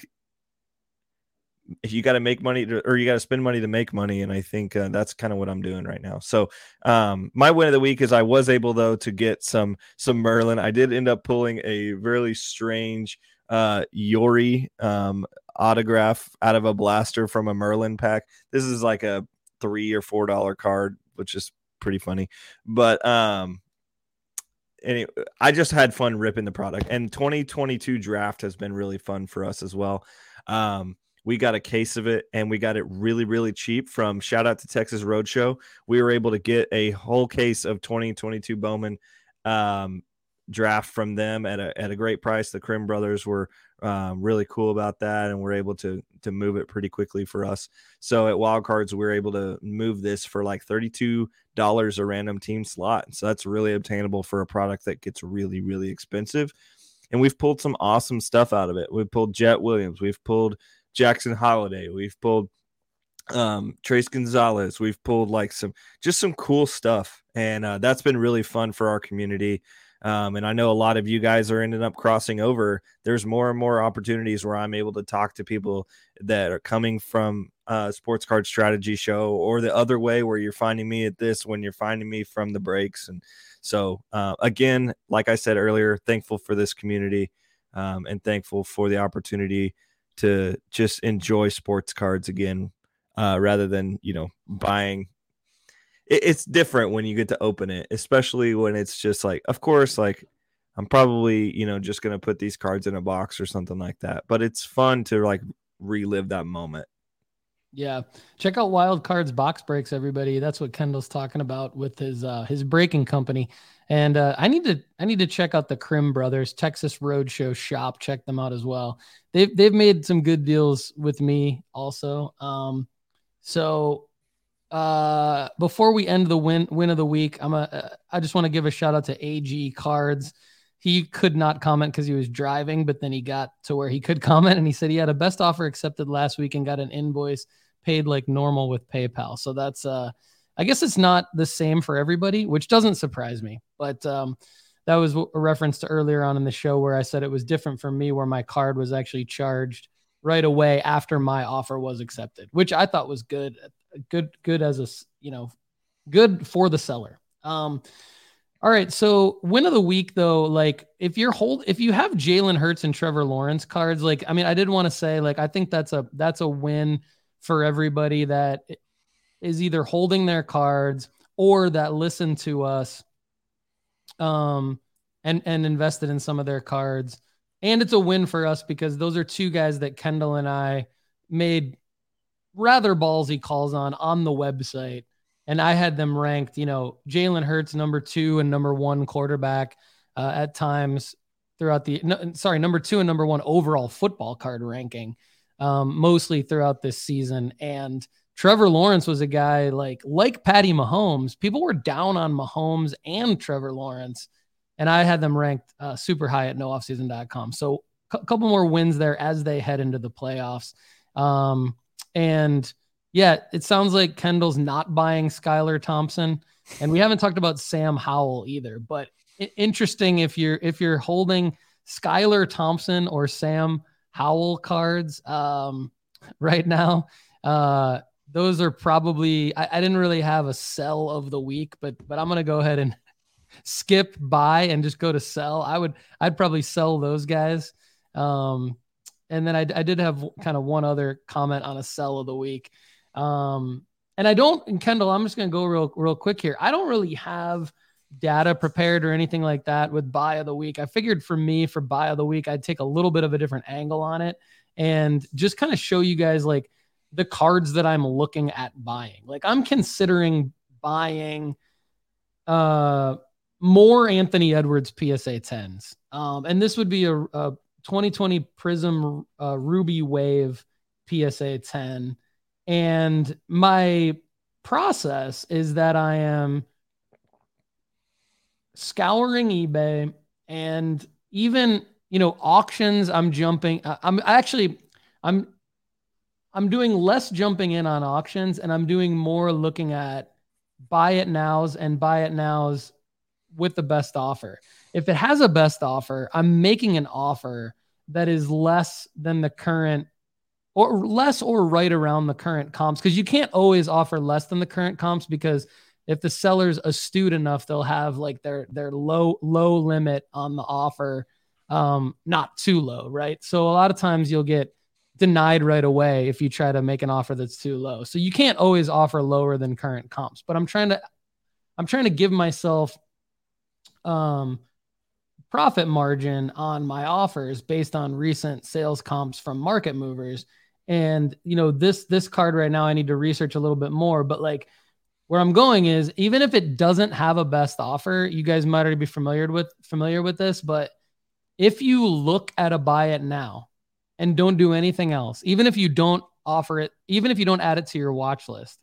you got to make money to, or you got to spend money to make money. And I think uh, that's kind of what I'm doing right now. So um, my win of the week is I was able, though, to get some some Merlin. I did end up pulling a really strange uh, Yori um, autograph out of a blaster from a Merlin pack. This is like a three or four dollar card, which is pretty funny. But um, anyway, I just had fun ripping the product. And twenty twenty-two draft has been really fun for us as well. Um, We got a case of it, and we got it really, really cheap from shout out to Texas Roadshow. We were able to get a whole case of twenty twenty-two Bowman um, draft from them at a at a great price. The Krim brothers were um, really cool about that, and we're able to to move it pretty quickly for us. So at Wild Cards, we were able to move this for like thirty-two dollars a random team slot. So that's really obtainable for a product that gets really, really expensive. And we've pulled some awesome stuff out of it. We've pulled Jet Williams. We've pulled Jackson Holiday. We've pulled um, Trace Gonzalez. We've pulled like some, just some cool stuff. And uh, that's been really fun for our community. Um, and I know a lot of you guys are ending up crossing over. There's more and more opportunities where I'm able to talk to people that are coming from uh Sports Card Strategy Show, or the other way where you're finding me at this when you're finding me from the breaks. And so uh, again, like I said earlier, thankful for this community um, and thankful for the opportunity to just enjoy sports cards again, uh, rather than, you know, buying. It, it's different when you get to open it, especially when it's just like, of course, like I'm probably, you know, just going to put these cards in a box or something like that. But it's fun to like relive that moment. Yeah. Check out Wild Cards Box Breaks, everybody. That's what Kendall's talking about with his, uh, his breaking company. And, uh, I need to, I need to check out the Krim Brothers Texas Roadshow shop. Check them out as well. They've, they've made some good deals with me also. Um, so, uh, before we end the win, win of the week, I'm a, uh, I just want to give a shout out to A G Cards. he could not comment because he was driving, but then he got to where he could comment, and he said he had a best offer accepted last week and got an invoice paid like normal with PayPal. So that's, uh, I guess it's not the same for everybody, which doesn't surprise me. But um, that was a reference to earlier on in the show where I said it was different for me, where my card was actually charged right away after my offer was accepted, which I thought was good, good, good as a, you know, good for the seller. Um, all right. So win of the week though, like if you're hold, if you have Jalen Hurts and Trevor Lawrence cards, like, I mean, I did want to say, like, I think that's a, that's a win for everybody that is either holding their cards or that listen to us, um, and, and invested in some of their cards. And it's a win for us because those are two guys that Kendall and I made rather ballsy calls on on the website. And I had them ranked, you know, Jalen Hurts number two and number one quarterback uh, at times throughout the, no, sorry, number two and number one overall football card ranking, um, mostly throughout this season. And Trevor Lawrence was a guy like, like Patty Mahomes. People were down on Mahomes and Trevor Lawrence, and I had them ranked uh, super high at no off season dot com. So a c- couple more wins there as they head into the playoffs. Um, and yeah, it sounds like Kendall's not buying Skylar Thompson, and we haven't talked about Sam Howell either, but I- interesting if you're, if you're holding Skylar Thompson or Sam Howell cards um, right now, uh, those are probably, I, I didn't really have a sell of the week, but, but I'm going to go ahead and skip buy and just go to sell. I would, I'd probably sell those guys. Um, and then I, I did have kind of one other comment on a sell of the week. Um, and I don't, and Kendall, I'm just going to go real, real quick here. I don't really have data prepared or anything like that with buy of the week. I figured for me, for buy of the week, I'd take a little bit of a different angle on it and just kind of show you guys like the cards that I'm looking at buying. Like I'm considering buying, uh, more Anthony Edwards P S A tens. Um, and this would be a, a twenty twenty Prism uh, Ruby Wave P S A ten. And my process is that I am scouring eBay and even, you know, auctions. I'm jumping. I'm actually, I'm, I'm doing less jumping in on auctions, and I'm doing more looking at buy it nows and buy it nows with the best offer. If it has a best offer, I'm making an offer that is less than the current, or less or right around the current comps, because you can't always offer less than the current comps, because if the seller's astute enough, they'll have like their their low low limit on the offer, um, not too low, right? So a lot of times you'll get denied right away if you try to make an offer that's too low. So you can't always offer lower than current comps. But I'm trying to I'm trying to give myself um, profit margin on my offers based on recent sales comps from market movers. And, you know, this, this card right now, I need to research a little bit more, but like where I'm going is, even if it doesn't have a best offer, you guys might already be familiar with, familiar with this, but if you look at a buy it now and don't do anything else, even if you don't offer it, even if you don't add it to your watch list,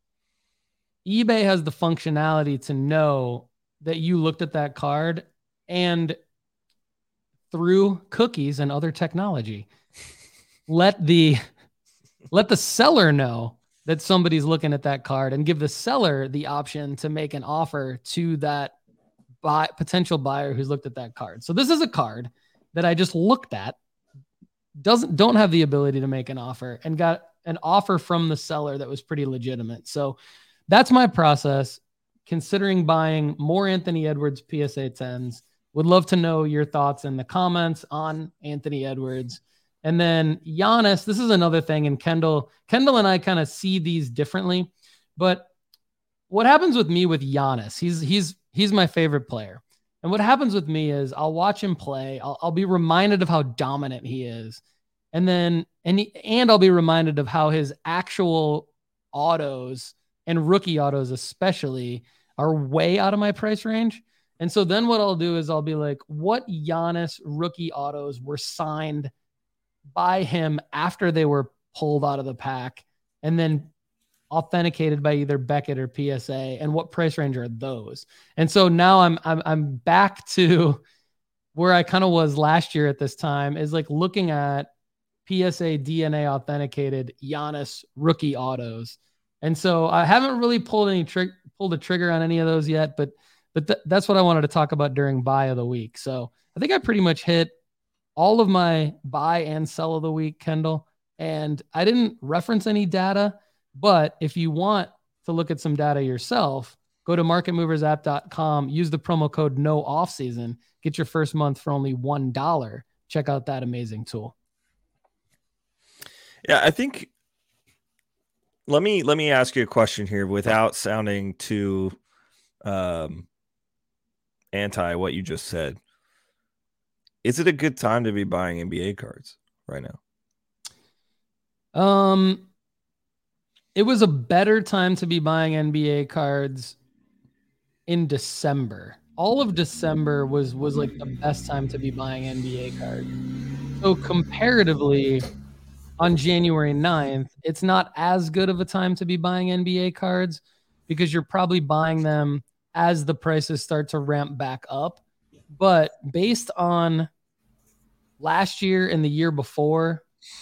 eBay has the functionality to know that you looked at that card, and through cookies and other technology, let the let the seller know that somebody's looking at that card, and give the seller the option to make an offer to that buy, potential buyer who's looked at that card. So this is a card that I just looked at, doesn't don't have the ability to make an offer, and got an offer from the seller that was pretty legitimate. So that's my process. Considering buying more Anthony Edwards P S A tens. Would love to know your thoughts in the comments on Anthony Edwards. And then Giannis, this is another thing. And Kendall, Kendall and I kind of see these differently. But what happens with me with Giannis, he's he's he's my favorite player. And what happens with me is I'll watch him play. I'll, I'll be reminded of how dominant he is. And then, and, he, and I'll be reminded of how his actual autos and rookie autos especially are way out of my price range. And so then what I'll do is I'll be like, what Giannis rookie autos were signed by him after they were pulled out of the pack and then authenticated by either Beckett or P S A, and what price range are those? And so now I'm I'm I'm back to where I kind of was last year at this time is like looking at P S A D N A authenticated Giannis rookie autos. And so I haven't really pulled any trick, pulled a trigger on any of those yet, but, but th- that's what I wanted to talk about during buy of the week. So I think I pretty much hit all of my buy and sell of the week, Kendall. And I didn't reference any data, but if you want to look at some data yourself, go to market movers app dot com, use the promo code no off season, get your first month for only one dollar. Check out that amazing tool. Yeah, I think let me let me ask you a question here without sounding too um, anti what you just said. Is it a good time to be buying N B A cards right now? Um, it was a better time to be buying N B A cards in December. All of December was was like the best time to be buying N B A cards. So comparatively, on January ninth, it's not as good of a time to be buying N B A cards because you're probably buying them as the prices start to ramp back up. But based on last year and the year before,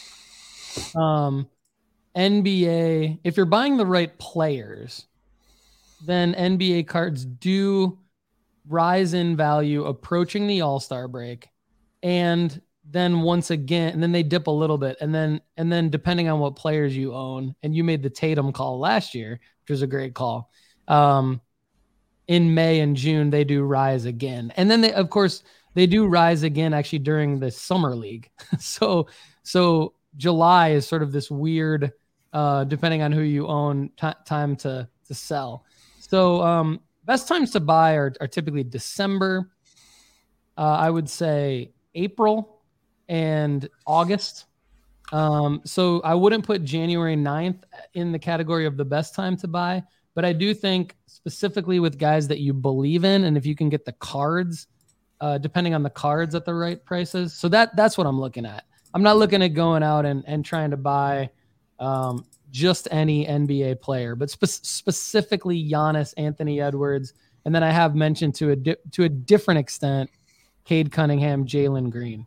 um, N B A, if you're buying the right players, then N B A cards do rise in value approaching the All-Star break. And then once again, and then they dip a little bit. And then, and then depending on what players you own, and you made the Tatum call last year, which was a great call. Um, in May and June, they do rise again. And then they, of course, they do rise again actually during the summer league. so, so July is sort of this weird, uh, depending on who you own, t- time to, to sell. So, um, best times to buy are, are typically December. Uh, I would say April and August. Um, so I wouldn't put January ninth in the category of the best time to buy, but I do think specifically with guys that you believe in, and if you can get the cards, uh, depending on the cards at the right prices. So that that's what I'm looking at. I'm not looking at going out and, and trying to buy um, just any N B A player, but spe- specifically Giannis, Anthony Edwards, and then I have mentioned to a di- to a different extent, Cade Cunningham, Jalen Green.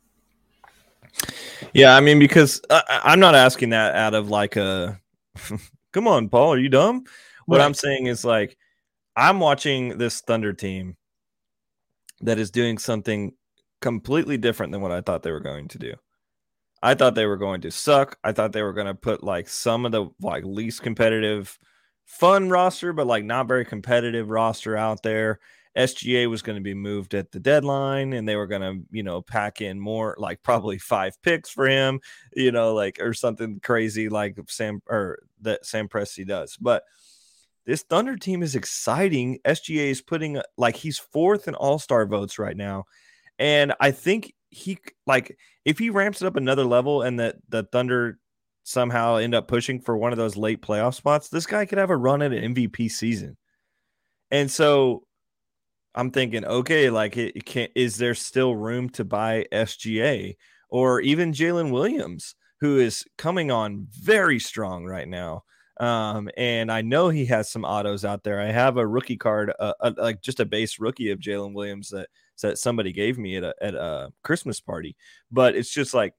Yeah, I mean, because I, I'm not asking that out of like a, come on, Paul, are you dumb? What right. I'm saying is like, I'm watching this Thunder team that is doing something completely different than what I thought they were going to do. I thought they were going to suck. I thought they were going to put like some of the like least competitive, fun roster, but like not very competitive roster out there. S G A was going to be moved at the deadline, and they were going to, you know, pack in more, like probably five picks for him, you know, like, or something crazy like Sam or that Sam Presti does. But this Thunder team is exciting. S G A is putting like he's fourth in All-Star votes right now. And I think he like if he ramps it up another level and that the Thunder somehow end up pushing for one of those late playoff spots, this guy could have a run at an M V P season. And so I'm thinking, okay, like it, it can't, is there still room to buy S G A or even Jalen Williams, who is coming on very strong right now? Um, and I know he has some autos out there. I have a rookie card, uh, uh, like just a base rookie of Jalen Williams that, that somebody gave me at a, at a Christmas party. But it's just like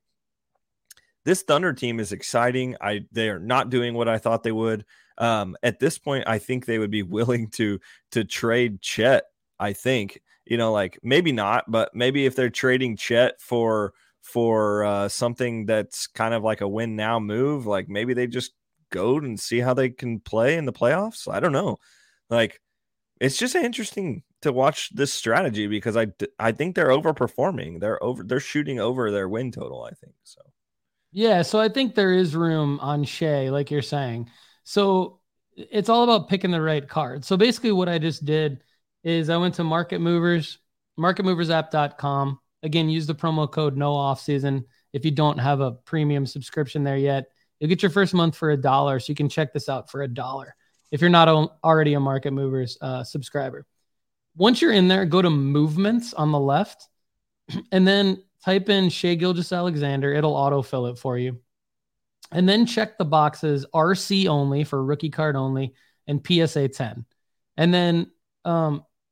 this Thunder team is exciting. I they are not doing what I thought they would. Um, at this point, I think they would be willing to to trade Chet. I think, you know, like maybe not, but maybe if they're trading Chet for for uh, something that's kind of like a win now move, like maybe they just go and see how they can play in the playoffs. I don't know. Like, it's just interesting to watch this strategy because I, I think they're overperforming. They're over, they're shooting over their win total, I think. So, yeah. So I think there is room on Shea, like you're saying. So it's all about picking the right card. So basically what I just did is I went to Market Movers, market movers app dot com. Again, use the promo code no off season. If you don't have a premium subscription there yet, you'll get your first month for a dollar. So you can check this out for a dollar if you're not already a Market Movers uh, subscriber. Once you're in there, go to movements on the left and then type in Shea Gilgeous-Alexander. It'll autofill it for you. And then check the boxes R C only for rookie card only and P S A ten. And then um,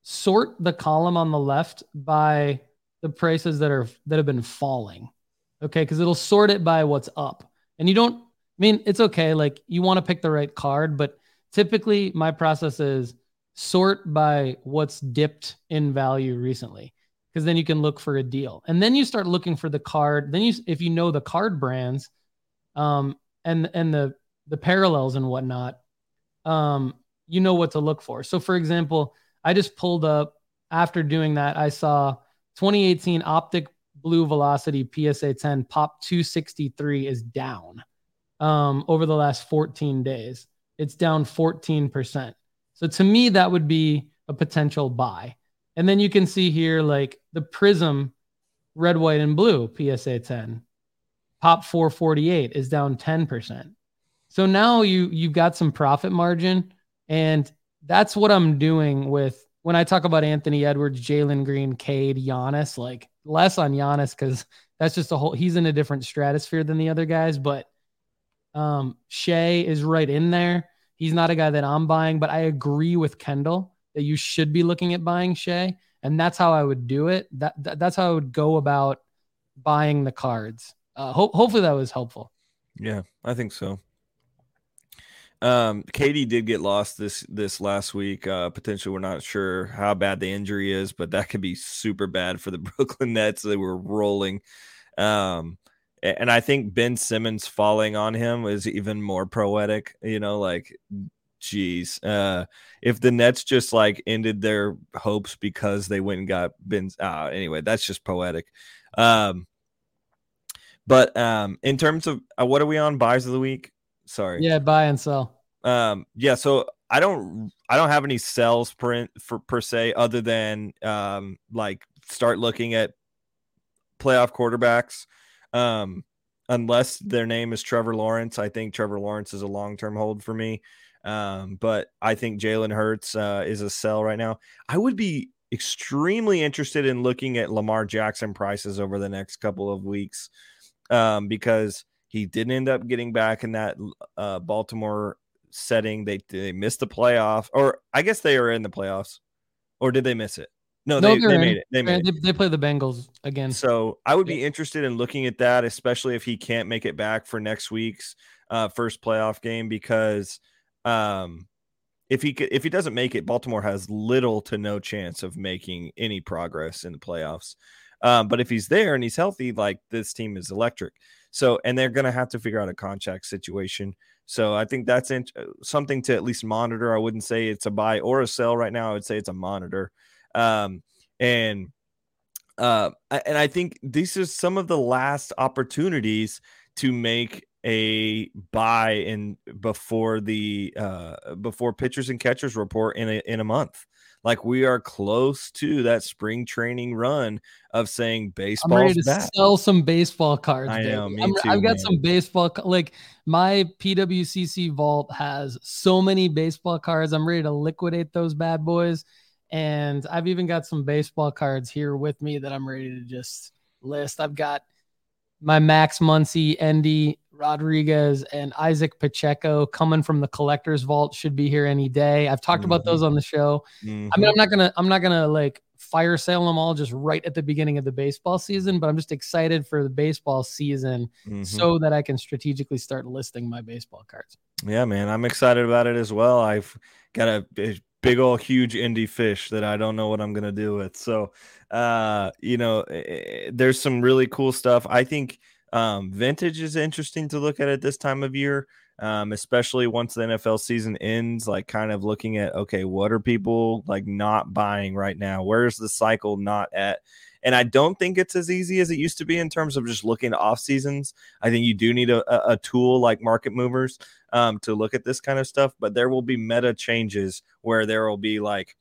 sort the column on the left by the prices that are that have been falling. Okay, because it'll sort it by what's up. And you don't, I mean, it's okay. Like you want to pick the right card, but typically my process is sort by what's dipped in value recently, because then you can look for a deal. And then you start looking for the card. Then you, if you know the card brands, um, and and the the parallels and whatnot, um, you know what to look for. So for example, I just pulled up after doing that, I saw twenty eighteen Optic Blue Velocity P S A ten pop two sixty-three is down um, over the last fourteen days. It's down fourteen percent. So to me, that would be a potential buy. And then you can see here, like the Prism red, white, and blue P S A ten pop four forty-eight is down ten percent. So now you, you've got some profit margin. And that's what I'm doing with when I talk about Anthony Edwards, Jalen Green, Cade, Giannis, like less on Giannis because that's just a whole, he's in a different stratosphere than the other guys. But um, Shea is right in there. He's not a guy that I'm buying, but I agree with Kendall that you should be looking at buying Shea. And that's how I would do it. That, that That's how I would go about buying the cards. Uh, ho- hopefully that was helpful. Yeah, I think so. Um, Katie did get lost this this last week. Uh, potentially, we're not sure how bad the injury is, but that could be super bad for the Brooklyn Nets. They were rolling, um, and I think Ben Simmons falling on him is even more poetic. You know, like, geez, uh, if the Nets just like ended their hopes because they went and got Ben. Uh, anyway, that's just poetic. Um, but um, in terms of uh, what are we on buys of the week? Sorry. Yeah, buy and sell. Um, yeah, so I don't I don't have any sells per for per se other than um like start looking at playoff quarterbacks. Um, unless their name is Trevor Lawrence. I think Trevor Lawrence is a long-term hold for me. Um, but I think Jalen Hurts uh, is a sell right now. I would be extremely interested in looking at Lamar Jackson prices over the next couple of weeks. Um, because he didn't end up getting back in that uh, Baltimore setting. They they missed the playoff, or I guess they are in the playoffs, or did they miss it? No, no they, they made it. They made they, it. They play the Bengals again. So I would be interested in looking at that, especially if he can't make it back for next week's uh, first playoff game, because um, if he if he doesn't make it, Baltimore has little to no chance of making any progress in the playoffs. Um, but if he's there and he's healthy, like this team is electric. So, and they're going to have to figure out a contract situation. So I think that's in, something to at least monitor. I wouldn't say it's a buy or a sell right now. I would say it's a monitor. Um, and, uh, and I think these are some of the last opportunities to make a buy in before the, uh, before pitchers and catchers report in a, in a month. Like we are close to that spring training run of saying baseball's I'm ready to back. sell some baseball cards. I baby. know, me I'm, too. I've got man. some baseball, like my P W C C vault has so many baseball cards. I'm ready to liquidate those bad boys. And I've even got some baseball cards here with me that I'm ready to just list. I've got my Max Muncy, Endy Rodriguez, and Isaac Pacheco coming from the collector's vault should be here any day. I've talked mm-hmm. about those on the show. Mm-hmm. I mean, I'm not gonna, I'm not gonna like fire sale them all just right at the beginning of the baseball season, but I'm just excited for the baseball season mm-hmm. so that I can strategically start listing my baseball cards. Yeah, man, I'm excited about it as well. I've got a, a big old huge indie fish that I don't know what I'm gonna do with. So, uh, you know, there's some really cool stuff. I think um, vintage is interesting to look at at this time of year, um, especially once the N F L season ends. Like, kind of looking at, okay, what are people like not buying right now? Where's the cycle not at? And I don't think it's as easy as it used to be in terms of just looking at off seasons. I think you do need a, a tool like Market Movers um, to look at this kind of stuff. But there will be meta changes where there will be like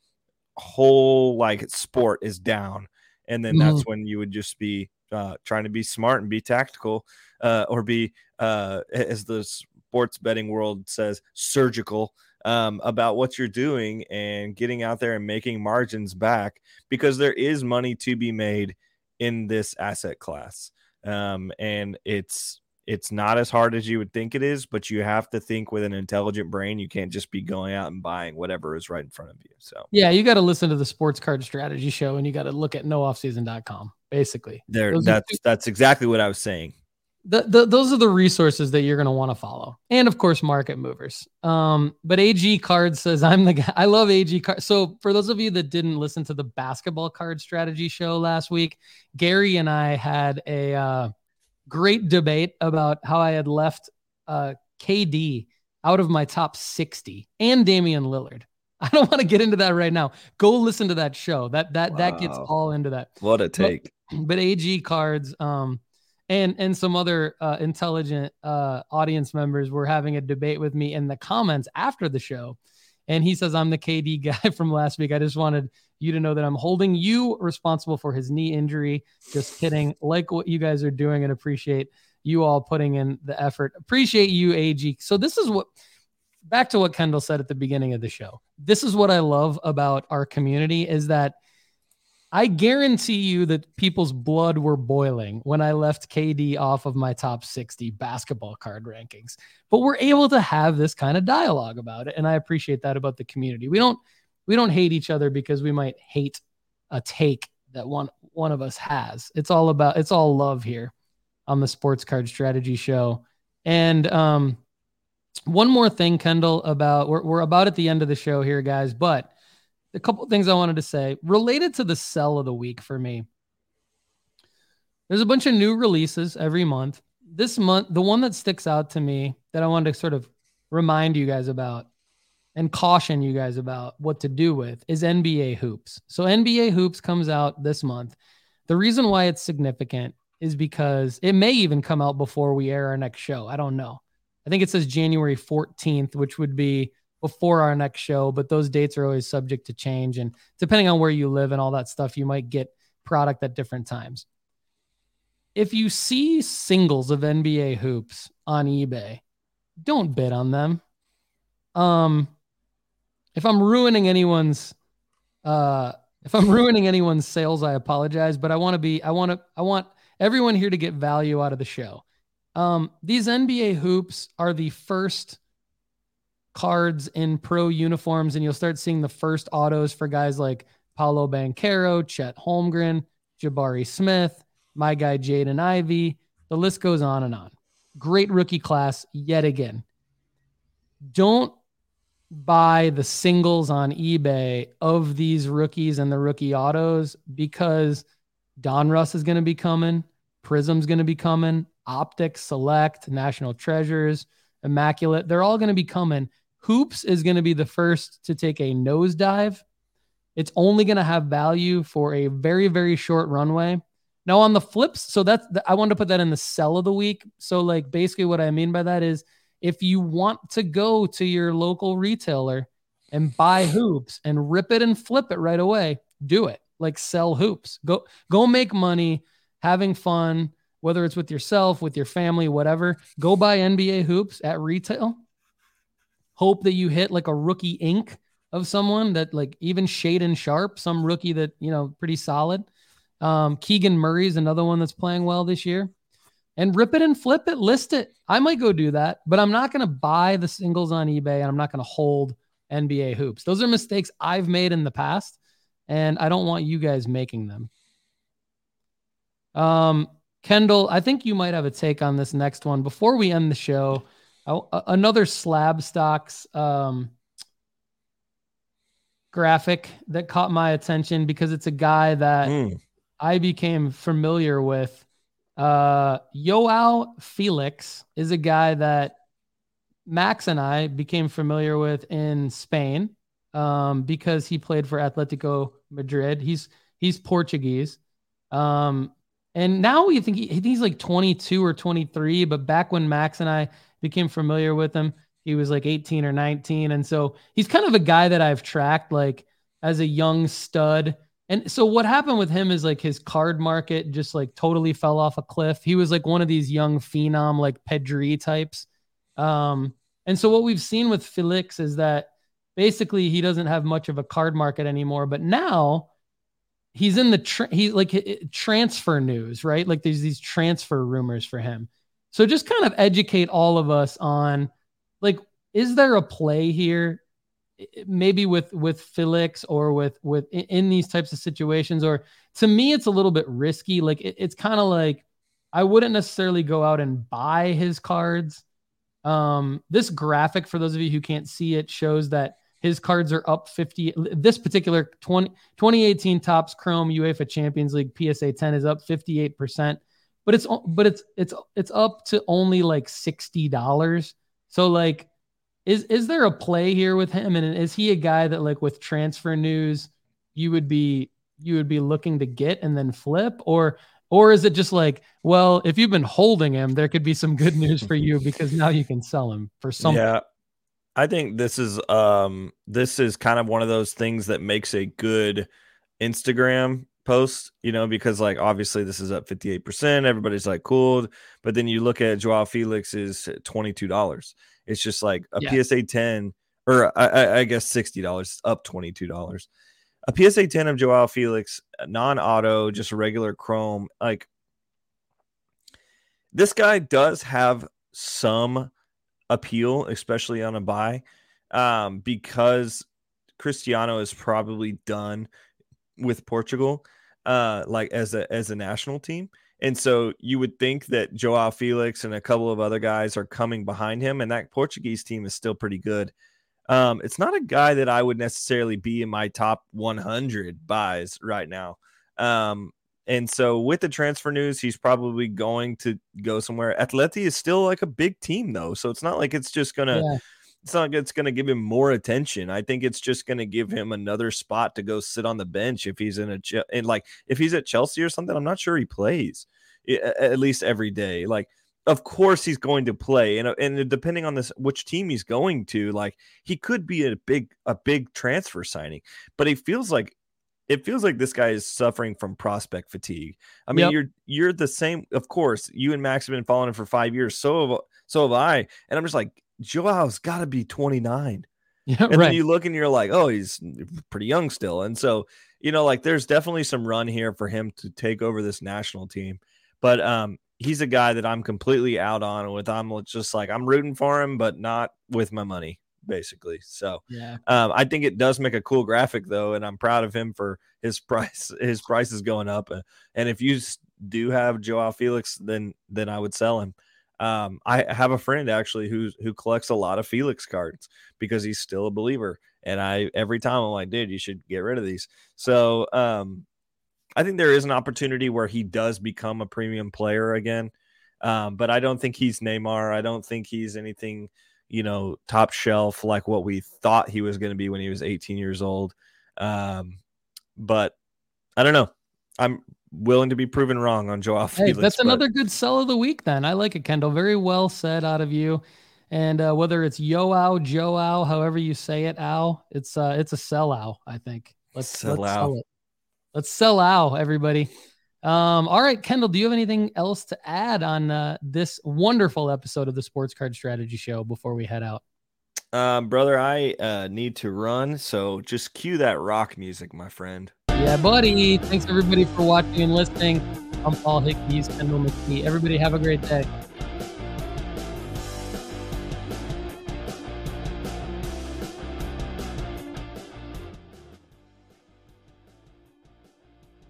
whole like sport is down, and then mm-hmm. that's when you would just be uh, trying to be smart and be tactical, uh, or be uh, as the sports betting world says, surgical. Um, about what you're doing and getting out there and making margins back, because there is money to be made in this asset class. Um, and it's, It's not as hard as you would think it is, but you have to think with an intelligent brain. You can't just be going out and buying whatever is right in front of you. So yeah, you got to listen to the Sports Card Strategy Show, and you got to look at no off season dot com. Basically, there, that's that's exactly what I was saying. The, the, those are the resources that you're going to want to follow. And of course, market movers. Um, but A G Cards says, I'm the guy. I love A G Cards. So for those of you that didn't listen to the Basketball Card Strategy Show last week, Gary and I had a uh, great debate about how I had left uh, K D out of my top sixty and Damian Lillard. I don't want to get into that right now. Go listen to that show. That, that, wow. that gets all into that. What a take. But, but A G Cards, um, And and some other uh, intelligent uh, audience members were having a debate with me in the comments after the show. And he says, I'm the K D guy from last week. I just wanted you to know that I'm holding you responsible for his knee injury. Just kidding. Like what you guys are doing and appreciate you all putting in the effort. Appreciate you, A G. So this is what, back to what Kendall said at the beginning of the show. This is what I love about our community is that I guarantee you that people's blood were boiling when I left K D off of my top sixty basketball card rankings, but we're able to have this kind of dialogue about it. And I appreciate that about the community. We don't, we don't hate each other because we might hate a take that one, one of us has. It's all about, it's all love here on the Sports Card Strategy Show. And um, one more thing, Kendall, about, we're, we're about at the end of the show here, guys, but a couple of things I wanted to say related to the sell of the week for me. There's a bunch of new releases every month. This month, the one that sticks out to me that I wanted to sort of remind you guys about and caution you guys about what to do with is N B A Hoops. So N B A Hoops comes out this month. The reason why it's significant is because it may even come out before we air our next show. I don't know. I think it says January fourteenth, which would be before our next show, but those dates are always subject to change. And depending on where you live and all that stuff, you might get product at different times. If you see singles of N B A hoops on eBay, don't bid on them. Um, if I'm ruining anyone's, uh, if I'm ruining anyone's sales, I apologize, but I want to be, I want to, I want everyone here to get value out of the show. Um, these N B A hoops are the first cards in pro uniforms, and you'll start seeing the first autos for guys like Paolo Banchero, Chet Holmgren, Jabari Smith, my guy Jaden Ivey. The list goes on and on. Great rookie class yet again. Don't buy the singles on eBay of these rookies and the rookie autos because Donruss is going to be coming, Prism's going to be coming, Optics, Select, National Treasures, Immaculate. They're all going to be coming. Hoops is going to be the first to take a nosedive. It's only going to have value for a very, very short runway. Now on the flips, so that's, I wanted to put that in the sell of the week. So like basically what I mean by that is if you want to go to your local retailer and buy hoops and rip it and flip it right away, do it. Like sell hoops. Go, go make money, having fun, whether it's with yourself, with your family, whatever. Go buy N B A hoops at retail. Hope that you hit like a rookie ink of someone that like even Shaden Sharp, some rookie that, you know, pretty solid. Um, Keegan Murray's another one that's playing well this year. And rip it and flip it, list it. I might go do that, but I'm not going to buy the singles on eBay and I'm not going to hold N B A hoops. Those are mistakes I've made in the past, and I don't want you guys making them. Um, Kendall, I think you might have a take on this next one. Before we end the show, I, another Slab Stocks um, graphic that caught my attention because it's a guy that mm. I became familiar with. Uh, Joao Felix is a guy that Max and I became familiar with in Spain um, because he played for Atletico Madrid. He's he's Portuguese. Um, and now we think he, I think he's like twenty-two or twenty-three, but back when Max and I became familiar with him, he was like eighteen or nineteen. And so he's kind of a guy that I've tracked like as a young stud. And so what happened with him is like his card market just like totally fell off a cliff. He was like one of these young phenom, like Pedri types. Um, and so what we've seen with Felix is that basically he doesn't have much of a card market anymore, but now he's in the, tra- he's like transfer news, right? Like there's these transfer rumors for him. So just kind of educate all of us on, like, is there a play here? Maybe with with Felix or with with in these types of situations, or to me it's a little bit risky. Like it, it's kind of like I wouldn't necessarily go out and buy his cards. Um, this graphic, for those of you who can't see it, shows that his cards are up fifty. This particular twenty, twenty eighteen Topps Chrome UEFA Champions League P S A ten is up fifty-eight percent, but it's but it's it's it's up to only like sixty dollars. So like, Is is there a play here with him? And is he a guy that, like, with transfer news, you would be you would be looking to get and then flip? Or or is it just like, well, if you've been holding him, there could be some good news for you because now you can sell him for something. Yeah. I think this is um this is kind of one of those things that makes a good Instagram post, you know, because like obviously this is up fifty-eight percent. Everybody's like cool, but then you look at Joao Felix is twenty-two dollars. It's just like a yeah. P S A ten, or I, I guess sixty dollars, up twenty-two dollars. A P S A ten of Joao Felix, non-auto, just a regular chrome. Like, this guy does have some appeal, especially on a buy, um, because Cristiano is probably done with Portugal, uh, like as a as a national team. And so you would think that Joao Felix and a couple of other guys are coming behind him, and that Portuguese team is still pretty good. Um, it's not a guy that I would necessarily be in my top one hundred buys right now. Um, and so with the transfer news, he's probably going to go somewhere. Atleti is still like a big team, though, so it's not like it's just going to yeah. – it's not like it's going to give him more attention. I think it's just going to give him another spot to go sit on the bench if he's in a and like if he's at Chelsea or something. I'm not sure he plays at least every day. Like, of course he's going to play, and and depending on this which team he's going to, like he could be a big a big transfer signing. But it feels like it feels like this guy is suffering from prospect fatigue. I mean, yep. you're you're the same. Of course, you and Max have been following him for five years. So have, so have I. And I'm just like, Joao's got to be twenty-nine. Yeah, and right. then you look and you're like, oh, he's pretty young still. And so, you know, like there's definitely some run here for him to take over this national team. But um, he's a guy that I'm completely out on with. I'm just like, I'm rooting for him, but not with my money, basically. So yeah. um, I think it does make a cool graphic, though. And I'm proud of him for his price. His price is going up. And if you do have Joao Felix, then then I would sell him. Um, I have a friend actually who who collects a lot of Felix cards because he's still a believer. And I every time I'm like, dude, you should get rid of these. So um, I think there is an opportunity where he does become a premium player again. Um, but I don't think he's Neymar. I don't think he's anything, you know, top shelf like what we thought he was going to be when he was eighteen years old. Um, but I don't know. I'm willing to be proven wrong on Joao Felix. Hey, that's but... another good sell of the week then. I like it, Kendall. Very well said out of you. And uh, whether it's Yoao, Joao, however you say it, Al, it's uh, it's a sell out, I think. Let's sell let's sell it. Let's sell out, everybody. Um, all right, Kendall, do you have anything else to add on uh, this wonderful episode of the Sports Card Strategy Show before we head out? Um, brother, I uh, need to run, so just cue that rock music, my friend. Yeah, buddy. Thanks, everybody, for watching and listening. I'm Paul Hickey, Kendall McKee. Everybody have a great day.